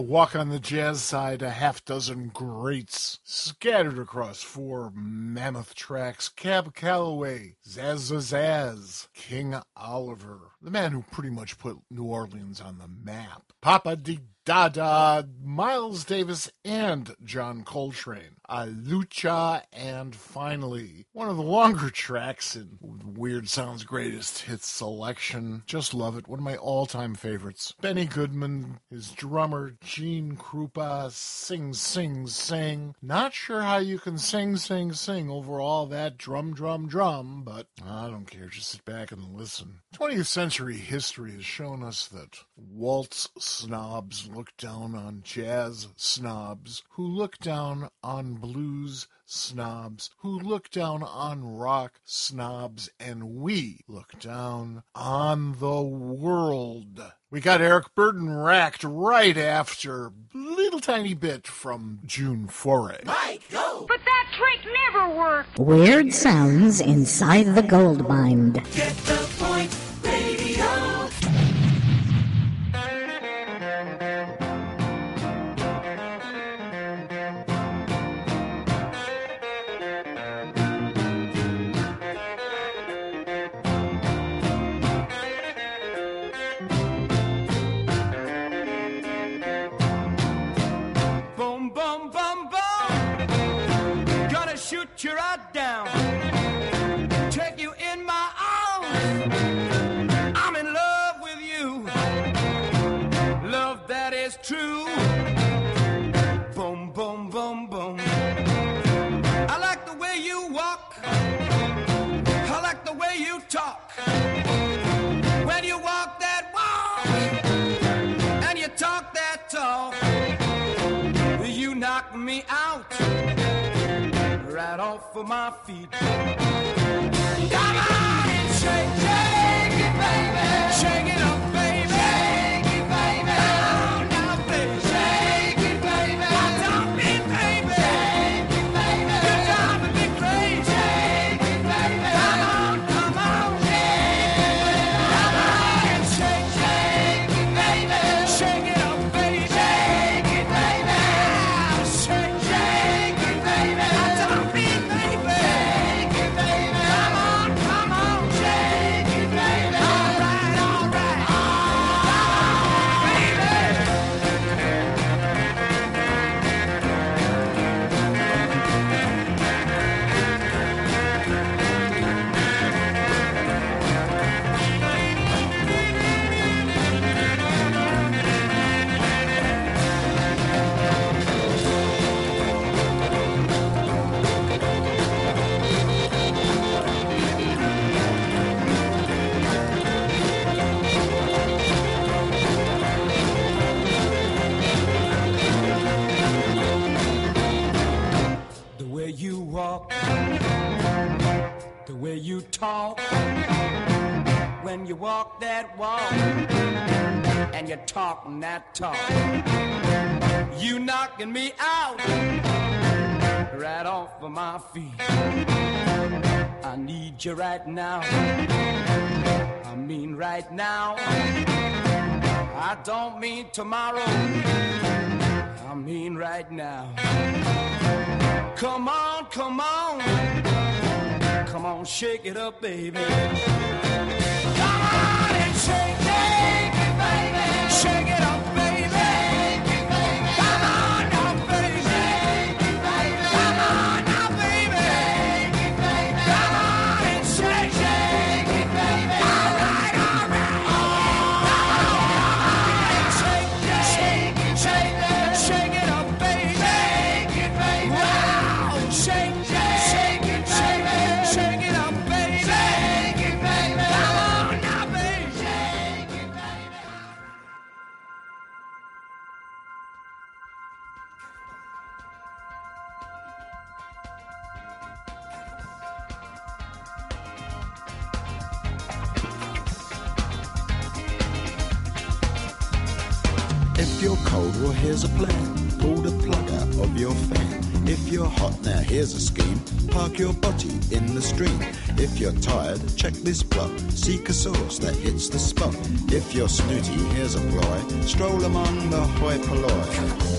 walk on the jazz side, a half dozen greats scattered across 4 mammoth tracks. Cab Calloway, Zaz, King Oliver, the man who pretty much put New Orleans on the map. Papa Di Dada, Miles Davis, and John Coltrane. Lucha, and finally, one of the longer tracks in Weird Sound's greatest hits selection. Just love it. One of my all-time favorites. Benny Goodman, his drummer, Gene Krupa, Sing, Sing, Sing. Not sure how you can sing, sing, sing over all that drum, but I don't care. Just sit back and listen. 20th century history has shown us that waltz snobs look down on jazz snobs, who look down on blues snobs, who look down on rock snobs, and we look down on the world. We got Eric Burden racked right after a little tiny bit from June Foray. Mike, go! But that trick never worked. Weird Sounds Inside the Gold Mine. Get the point, radio. Shoot you right down, take you in my arms. I'm in love with you, love that is true. Boom, boom, boom, boom. I like the way you walk, I like the way you talk. When you walk that walk and you talk that talk, you knock me out right off of my feet. Come on and shake it, baby. Shake it up, baby. Shake it, baby. Down, down, baby. Shake it, baby. Dump it, baby. Shake it, baby. You're driving me crazy. Shake it, baby. Come on, come on. Come on and shake it, baby. Shake it up, baby. Shake it, baby. Shake it, baby. Dump it, baby. Shake it, baby. Come on, come on. Shake it, baby. All right, all right. The way you walk, the way you talk, when you walk that walk and you're talking that talk, you knocking me out right off of my feet. I need you right now, I mean right now. I don't mean tomorrow, I mean right now. Come on, come on, come on, shake it up, baby. Come on and shake it, baby. Shake it up, baby. Shake it, baby. Come on now, baby. Shake it, baby. Come on now, baby. Shake it, baby. Come on and shake it, baby. All right, all right. Come on and shake it, shake it up, baby. Shake it, baby. Wow, shake it, baby. Shake it up, baby. Shake it, baby. Come on now, baby. Shake it, baby. If you're cold, well, here's a plan. Pull the plug out of your fan. If you're hot, now here's a scheme. Park your body in the stream. If you're tired, check this plot. Seek a source that hits the spot. If you're snooty, here's a ploy. Stroll among the hoi polloi.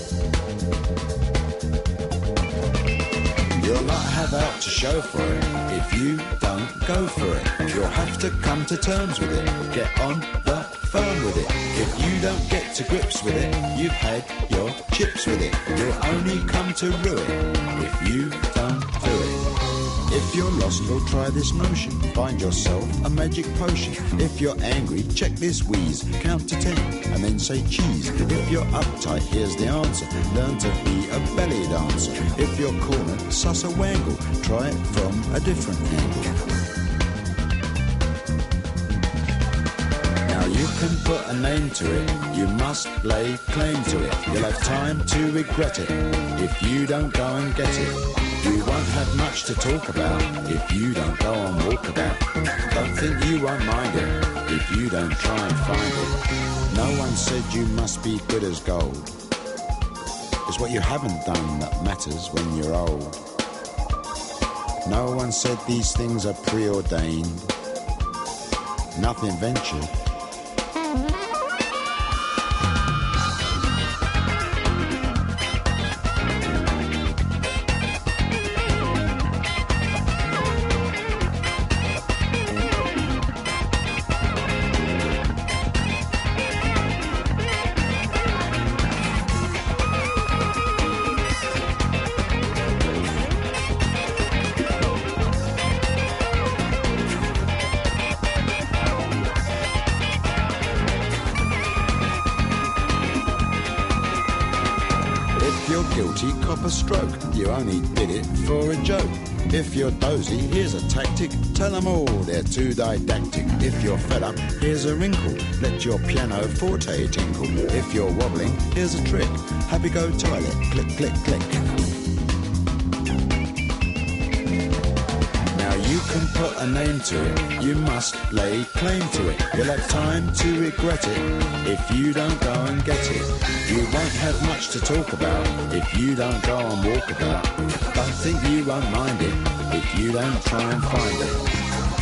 You'll not have out to show for it if you don't go for it. You'll have to come to terms with it. Get on the phone with it. If you don't get to grips with it, you've had your chips with it. You'll only come to rue it if you don't do it. If you're lost, well, try this notion. Find yourself a magic potion. If you're angry, check this wheeze. Count to 10 and then say cheese. If you're uptight, here's the answer. Learn to be a belly dancer. If you're cornered, suss a wangle. Try it from a different angle. Now you can put a name to it. You must lay claim to it. You'll have time to regret it if you don't go and get it. You won't have much to talk about if you don't go on walkabout. Don't think you won't mind it if you don't try and find it. No one said you must be good as gold. It's what you haven't done that matters when you're old. No one said these things are preordained. Nothing ventured. Cop a stroke, you only did it for a joke. If you're dozy, here's a tactic. Tell them all they're too didactic. If you're fed up, here's a wrinkle. Let your piano forte tinkle. If you're wobbling, here's a trick. Happy go toilet, click, click, click. Now you can put a name to it. You must lay claim to it. You'll have time to regret it if you don't go and get it. You won't have much to talk about if you don't go and walk about. Don't think you won't mind it if you don't try and find it.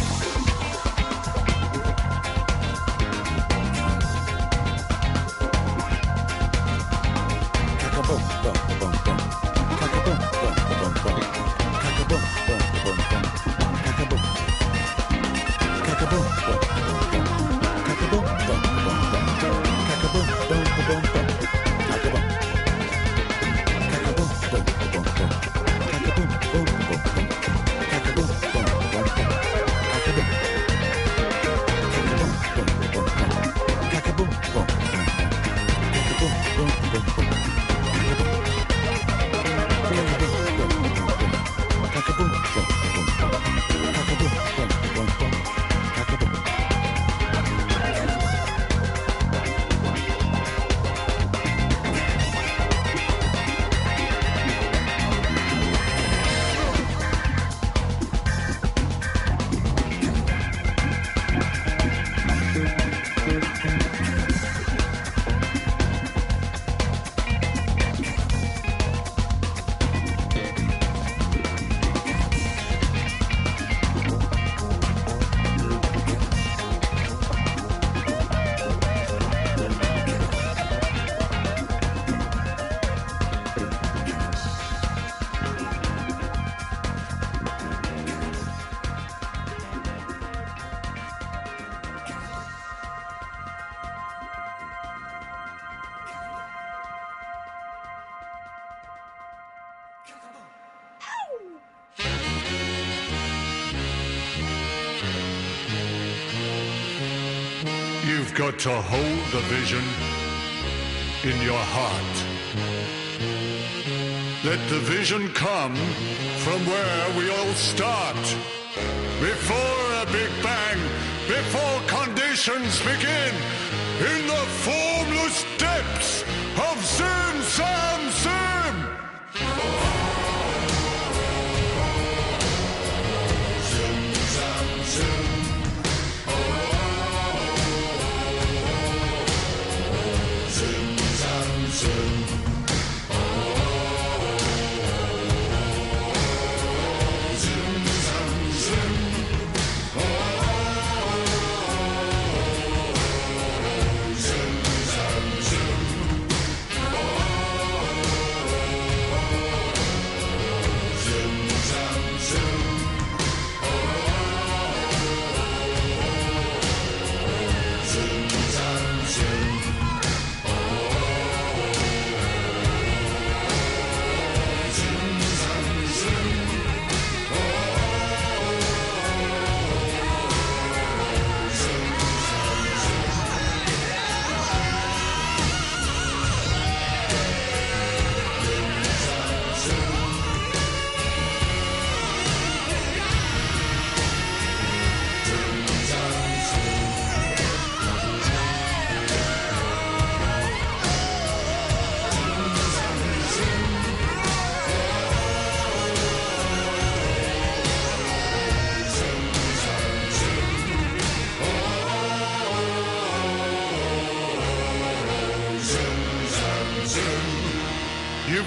You've got to hold the vision in your heart. Let the vision come from where we all start. Before a big bang, before conditions begin, in the formless depths of Sim Sam Sim. Sim Sam Sim.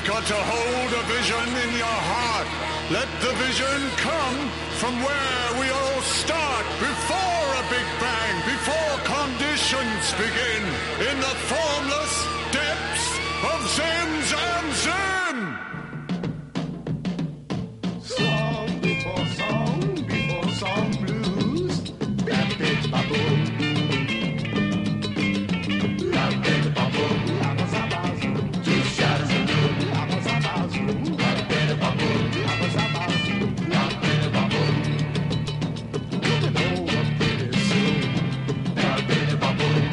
You've got to hold a vision in your heart. Let the vision come from where we all start. Before a big bang, before conditions begin. In the formless depths of Zim Zam Zim. Song before song blues. Bam-bam-ba-boom. Bam-bam-ba-boom. Abba-zabba-zoom. Two shadows of moon. Abba-zabba-zoom. Bam-bam-ba-boom. Abba-zabba-zoom. Bam-bam-ba-boom. Coming over pretty soon. Bam-bam-ba-boom.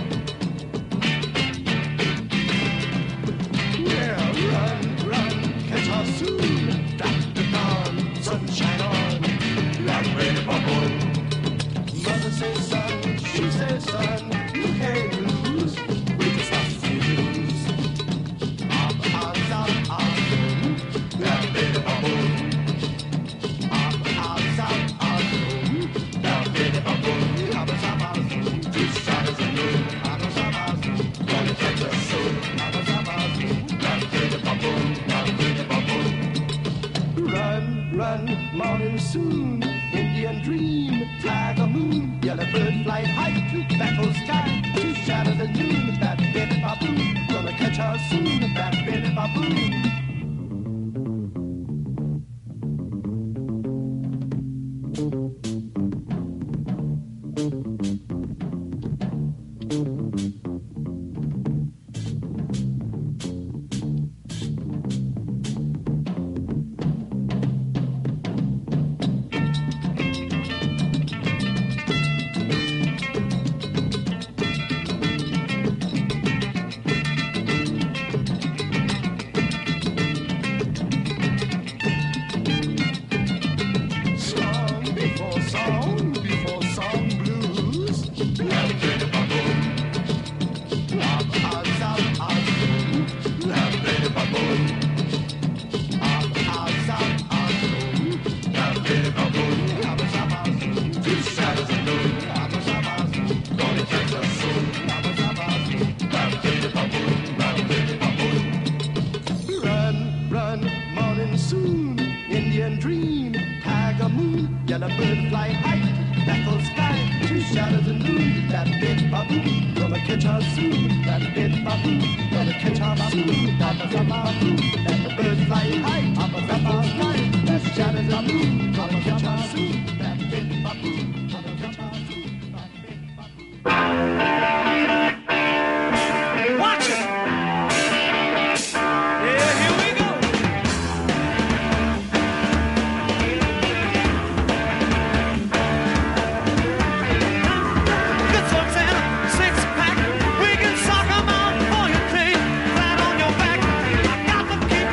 Yeah, run, catch us soon. Drop the dawn, sunshine on. Bam-bam-ba-boom. Mother says son, she says son, you can't lose with the stuff you lose. Bam-bam-ba-boom. Bam-bam-ba-boom. Bam-bam-ba-boom. Bam-bam-ba-boom. Abba-zabba-zoom. Two shadows of moon. Abba-zabba-zoom. Gonna catch us soon. Abba-zabba-zoom. Bam-bam-ba-boom. Bam-bam-ba-boom. Run, morning soon. Indian dream, tiger moon, yellow bird fly high to battle sky. Two shadows of noon, that baby baboon. Gonna catch her soon, that baby baboon. Before song blues. Bam-bam-ba-boom. Abba-zabba-zoom. Bam-bam-ba-boom. Abba-zabba-zoom. Bam-bam-ba-boom. Abba-zabba-zoom. Two shadows of moon. Abba-zabba-zoom. Gonna catch us soon. Abba-zabba-zoom. Bam-bam-ba-boom. Bam-bam-ba-boom. Run, morning soon. Indian dream, tiger moon, yellow bird fly high, battle sky, two shadows of noon. That big baboon, gonna catch her soon. That big baboon, gonna catch her soon. Abba-zabba-zoom, let the bird fly high, Abba-zabba-sky, that shadows of noon, gonna catch her soon. That big baboon, gonna catch her soon. That big baboon. Watch it! Yeah, here we go. Get some Santa, six-pack. We can sock 'em out for your tree. Flat on your back. I got to keep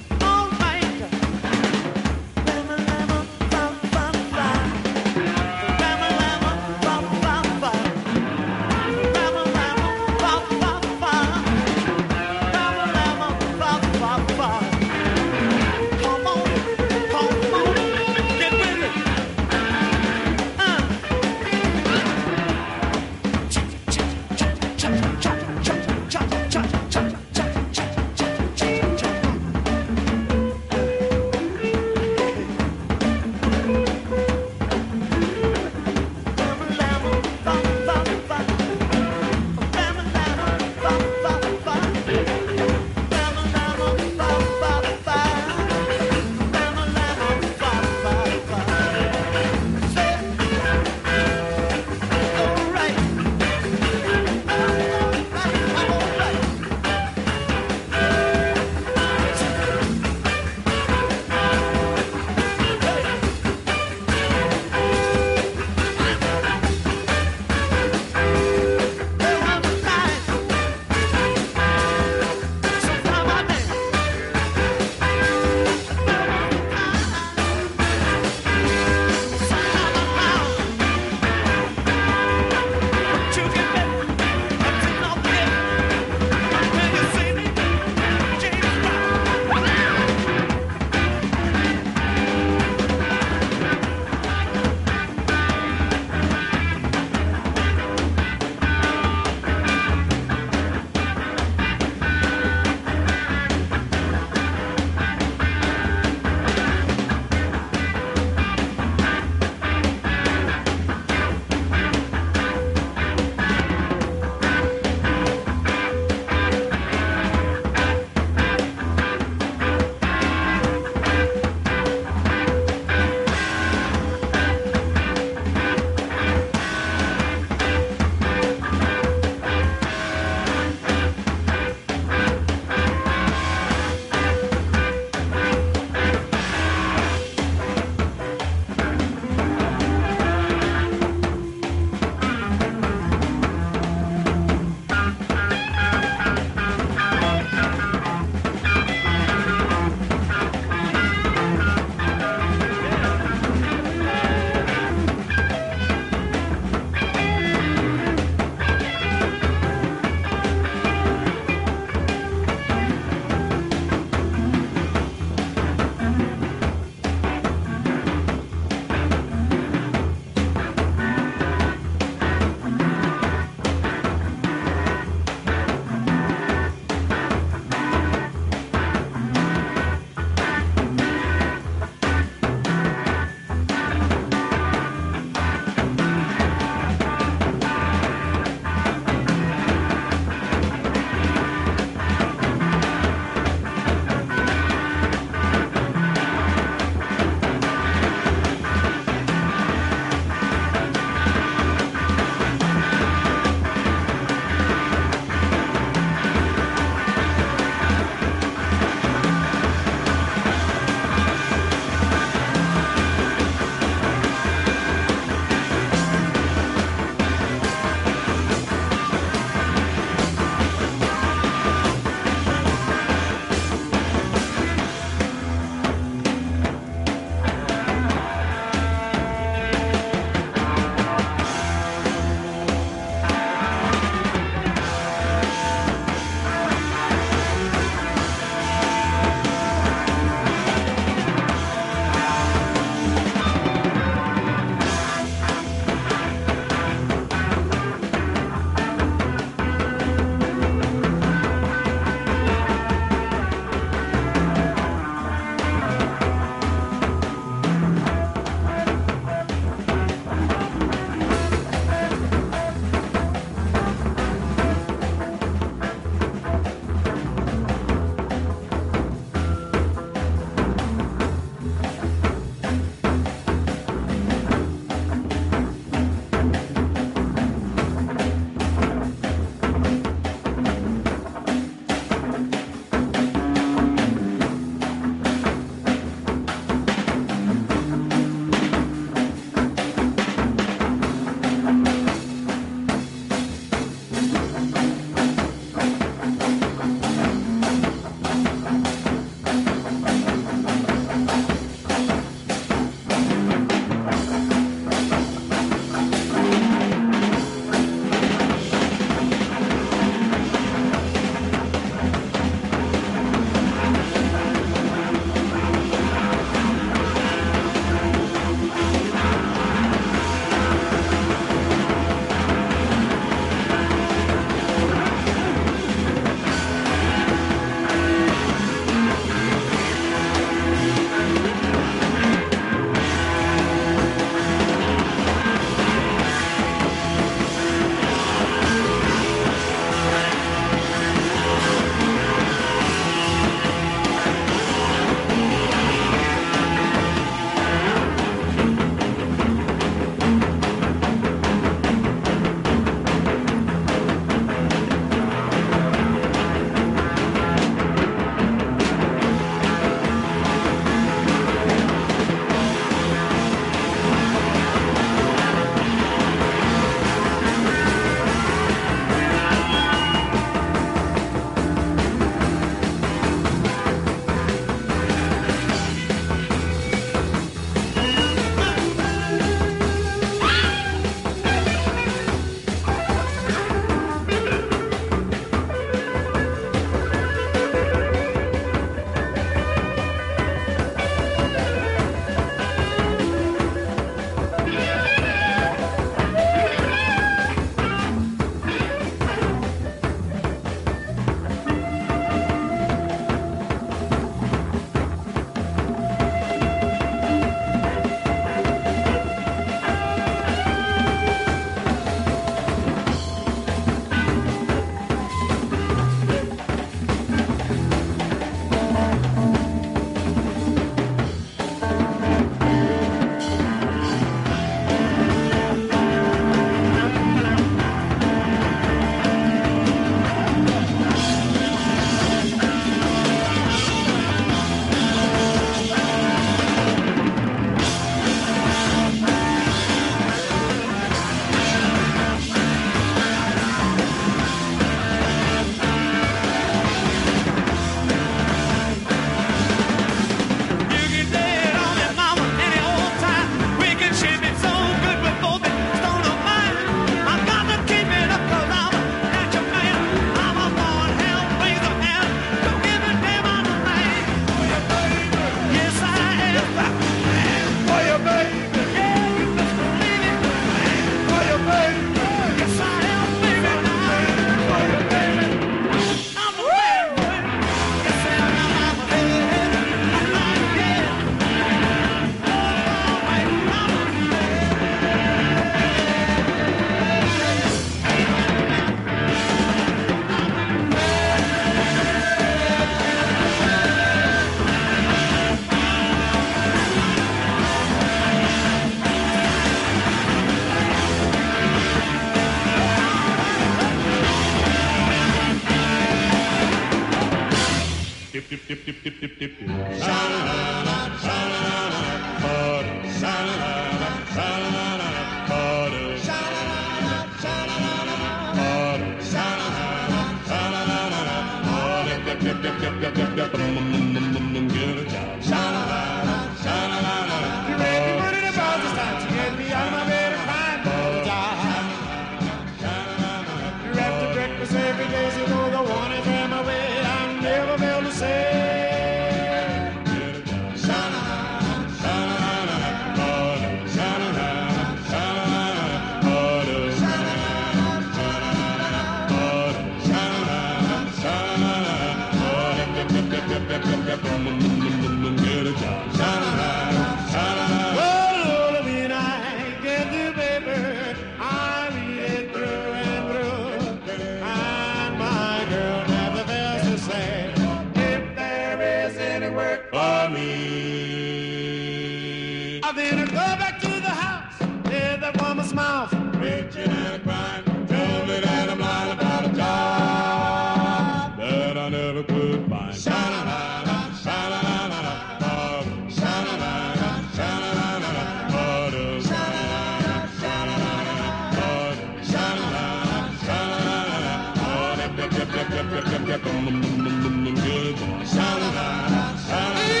get good. Sha-la-la, sha-la-la.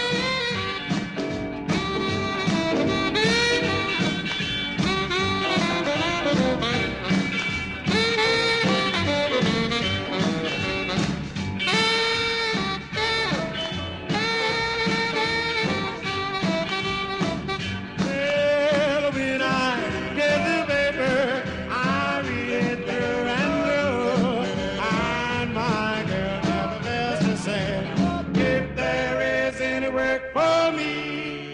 Well, when I get the paper, I read it through and through, and my girl never fails to say, if there is any work for me,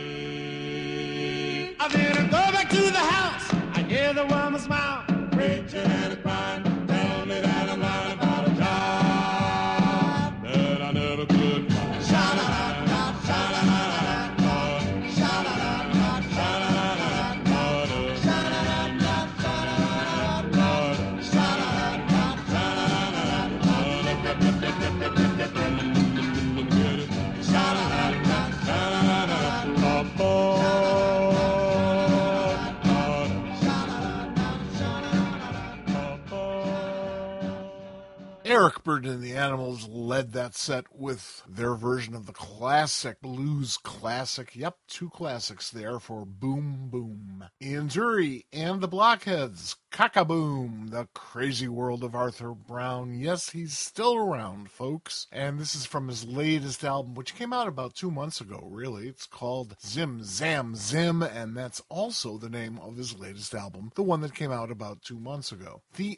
I then go back to the house. I hear the woman smile, preaching and crying, tell me that I'm lying about a job that I never could find. Sha-la-la-la, sha-la-la-la, Lord. Sha-la-la-la, sha-la-la-la, Lord. Sha-la-la-la, sha-la-la-la, Lord. Sha-la-la-la, sha-la-la-la, Lord. Sha-la-la-la, sha-la-la-la, Lord. Eric Burdon and the Animals led that set with their version of the classic blues classic. Yep, two classics there for Boom Boom. Ian Dury and the Blockheads, Cock-a-Boom, The Crazy World of Arthur Brown. Yes, he's still around, folks. And this is from his latest album, which came out about 2 months ago, really. It's called Zim Zam Zim, and that's also the name of his latest album, the one that came out about 2 months ago. The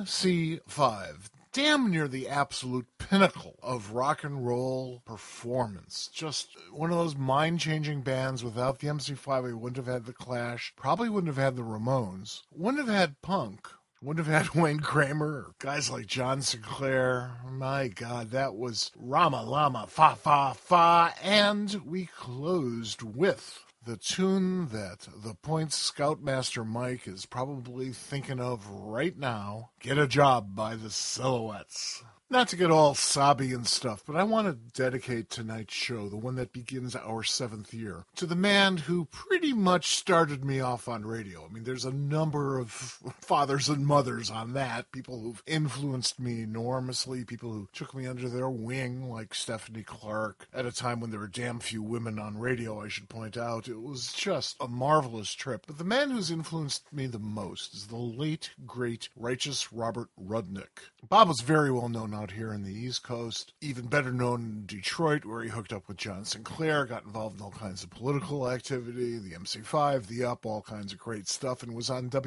MC5. Damn near the absolute pinnacle of rock and roll performance. Just one of those mind-changing bands. Without the MC5, we wouldn't have had the Clash, probably wouldn't have had the Ramones, wouldn't have had punk, wouldn't have had Wayne Kramer or guys like John Sinclair. My God, that was Rama Lama Fa Fa Fa. And we closed with the tune that the Point Scoutmaster Mike is probably thinking of right now, Get a Job by the Silhouettes. Not to get all sobby and stuff, but I want to dedicate tonight's show, the one that begins our 7th year, to the man who pretty much started me off on radio. I mean, there's a number of fathers and mothers on that, people who've influenced me enormously, people who took me under their wing, like Stephanie Clark, at a time when there were damn few women on radio, I should point out. It was just a marvelous trip. But the man who's influenced me the most is the late, great, righteous Robert Rudnick. Bob was very well known out here in the East Coast, even better known in Detroit, where he hooked up with John Sinclair, got involved in all kinds of political activity, the MC5, the Up, all kinds of great stuff, and was on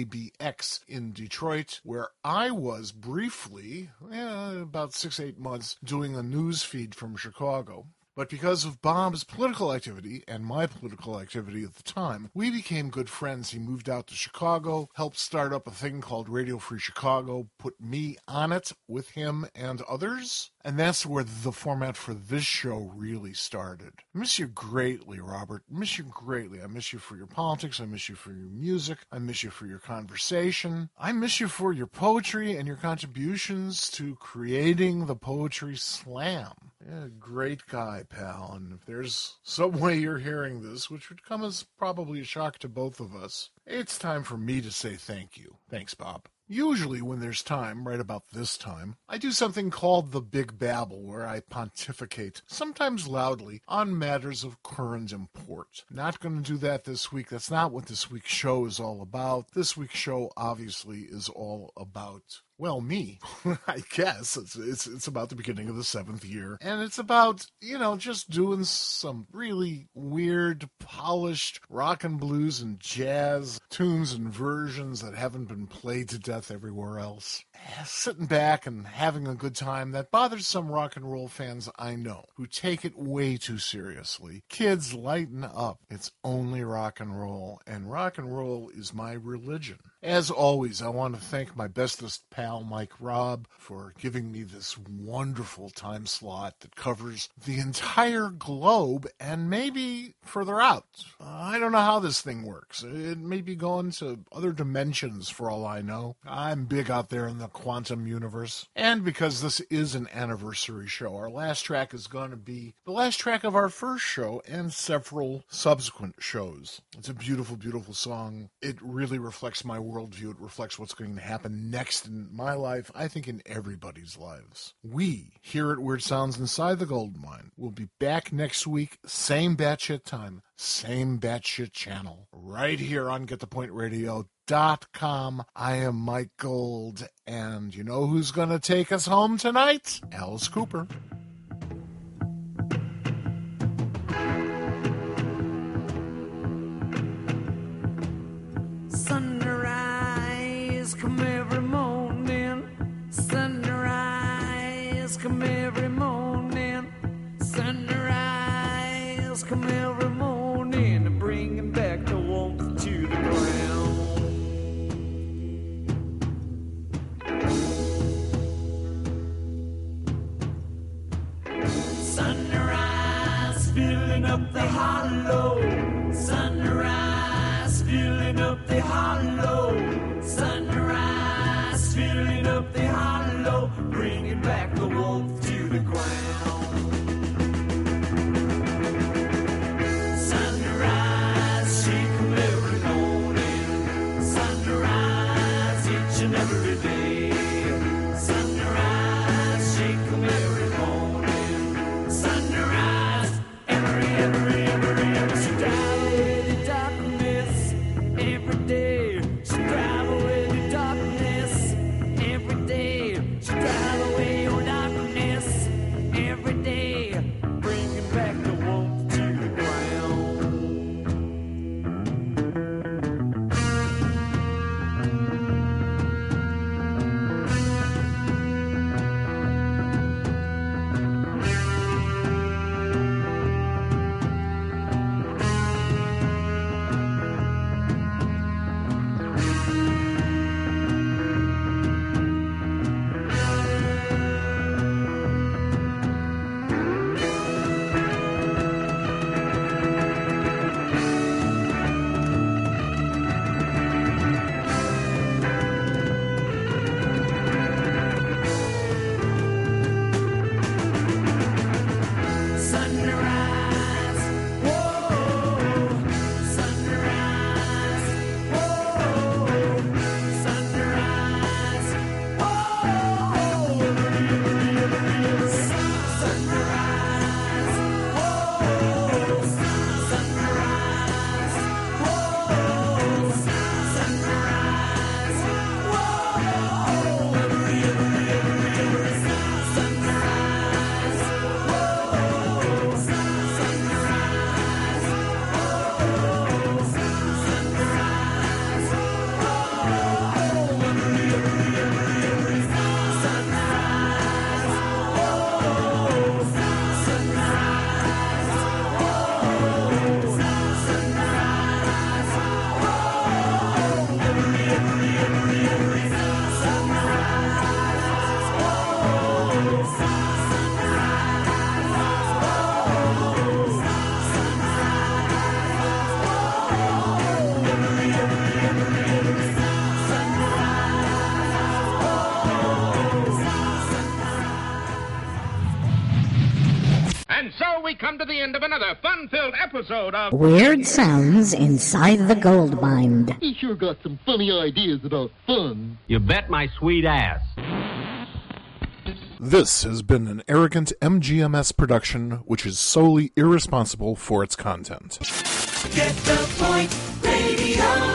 WABX in Detroit, where I was briefly, about 6-8 months, doing a news feed from Chicago. But because of Bob's political activity and my political activity at the time, we became good friends. He moved out to Chicago, helped start up a thing called Radio Free Chicago, put me on it with him and others. And that's where the format for this show really started. I miss you greatly, Robert. I miss you greatly. I miss you for your politics. I miss you for your music. I miss you for your conversation. I miss you for your poetry and your contributions to creating the Poetry Slam. Yeah, great guy, pal. And if there's some way you're hearing this, which would come as probably a shock to both of us, it's time for me to say thank you. Thanks, Bob. Usually when there's time, right about this time, I do something called the Big Babble, where I pontificate, sometimes loudly, on matters of current import. Not going to do that this week. That's not what this week's show is all about. This week's show, obviously, is all about, well, me, I guess. It's about the beginning of the 7th year. And it's about, just doing some really weird, polished rock and blues and jazz tunes and versions that haven't been played to death everywhere else. Sitting back and having a good time that bothers some rock and roll fans I know, who take it way too seriously. Kids, lighten up. It's only rock and roll is my religion. As always, I want to thank my bestest pal, Mike Robb, for giving me this wonderful time slot that covers the entire globe and maybe further out. I don't know how this thing works. It may be going to other dimensions for all I know. I'm big out there in the quantum universe. And because this is an anniversary show, our last track is going to be the last track of our first show and several subsequent shows. It's a beautiful, beautiful song. It really reflects my worldview. It reflects what's going to happen next in my life, I think in everybody's lives. We, here at Weird Sounds Inside the Gold Mine, will be back next week, same batshit time, same batshit channel, right here on GetThePointRadio.com. I am Mike Gold, and you know who's going to take us home tonight? Alice Cooper. Sunrise come every morning. Sunrise come every morning. Sunrise come every morning, bringing back the warmth to the ground. Sunrise filling up the hollow. Sunrise filling up the hollow. Sunrise filling up the hollow, bringing back the warmth to the ground. Sunrise, she come every morning. Sunrise, each and every day. Sunrise, she come every morning. Sunrise, every she drive away the darkness every day. She drive away the darkness every day. She drive away your darkness every day, bringing back the warmth to the ground. Sunrise, whoa, sunrise, whoa, sunrise, whoa, sunrise, whoa, sunrise, whoa, sunrise, And so we come to the end of another fun-filled episode of Weird Sounds Inside the Gold Mine. He sure got some funny ideas about fun. You bet my sweet ass. This has been an arrogant MGMS production which is solely irresponsible for its content. Get the Point Radio.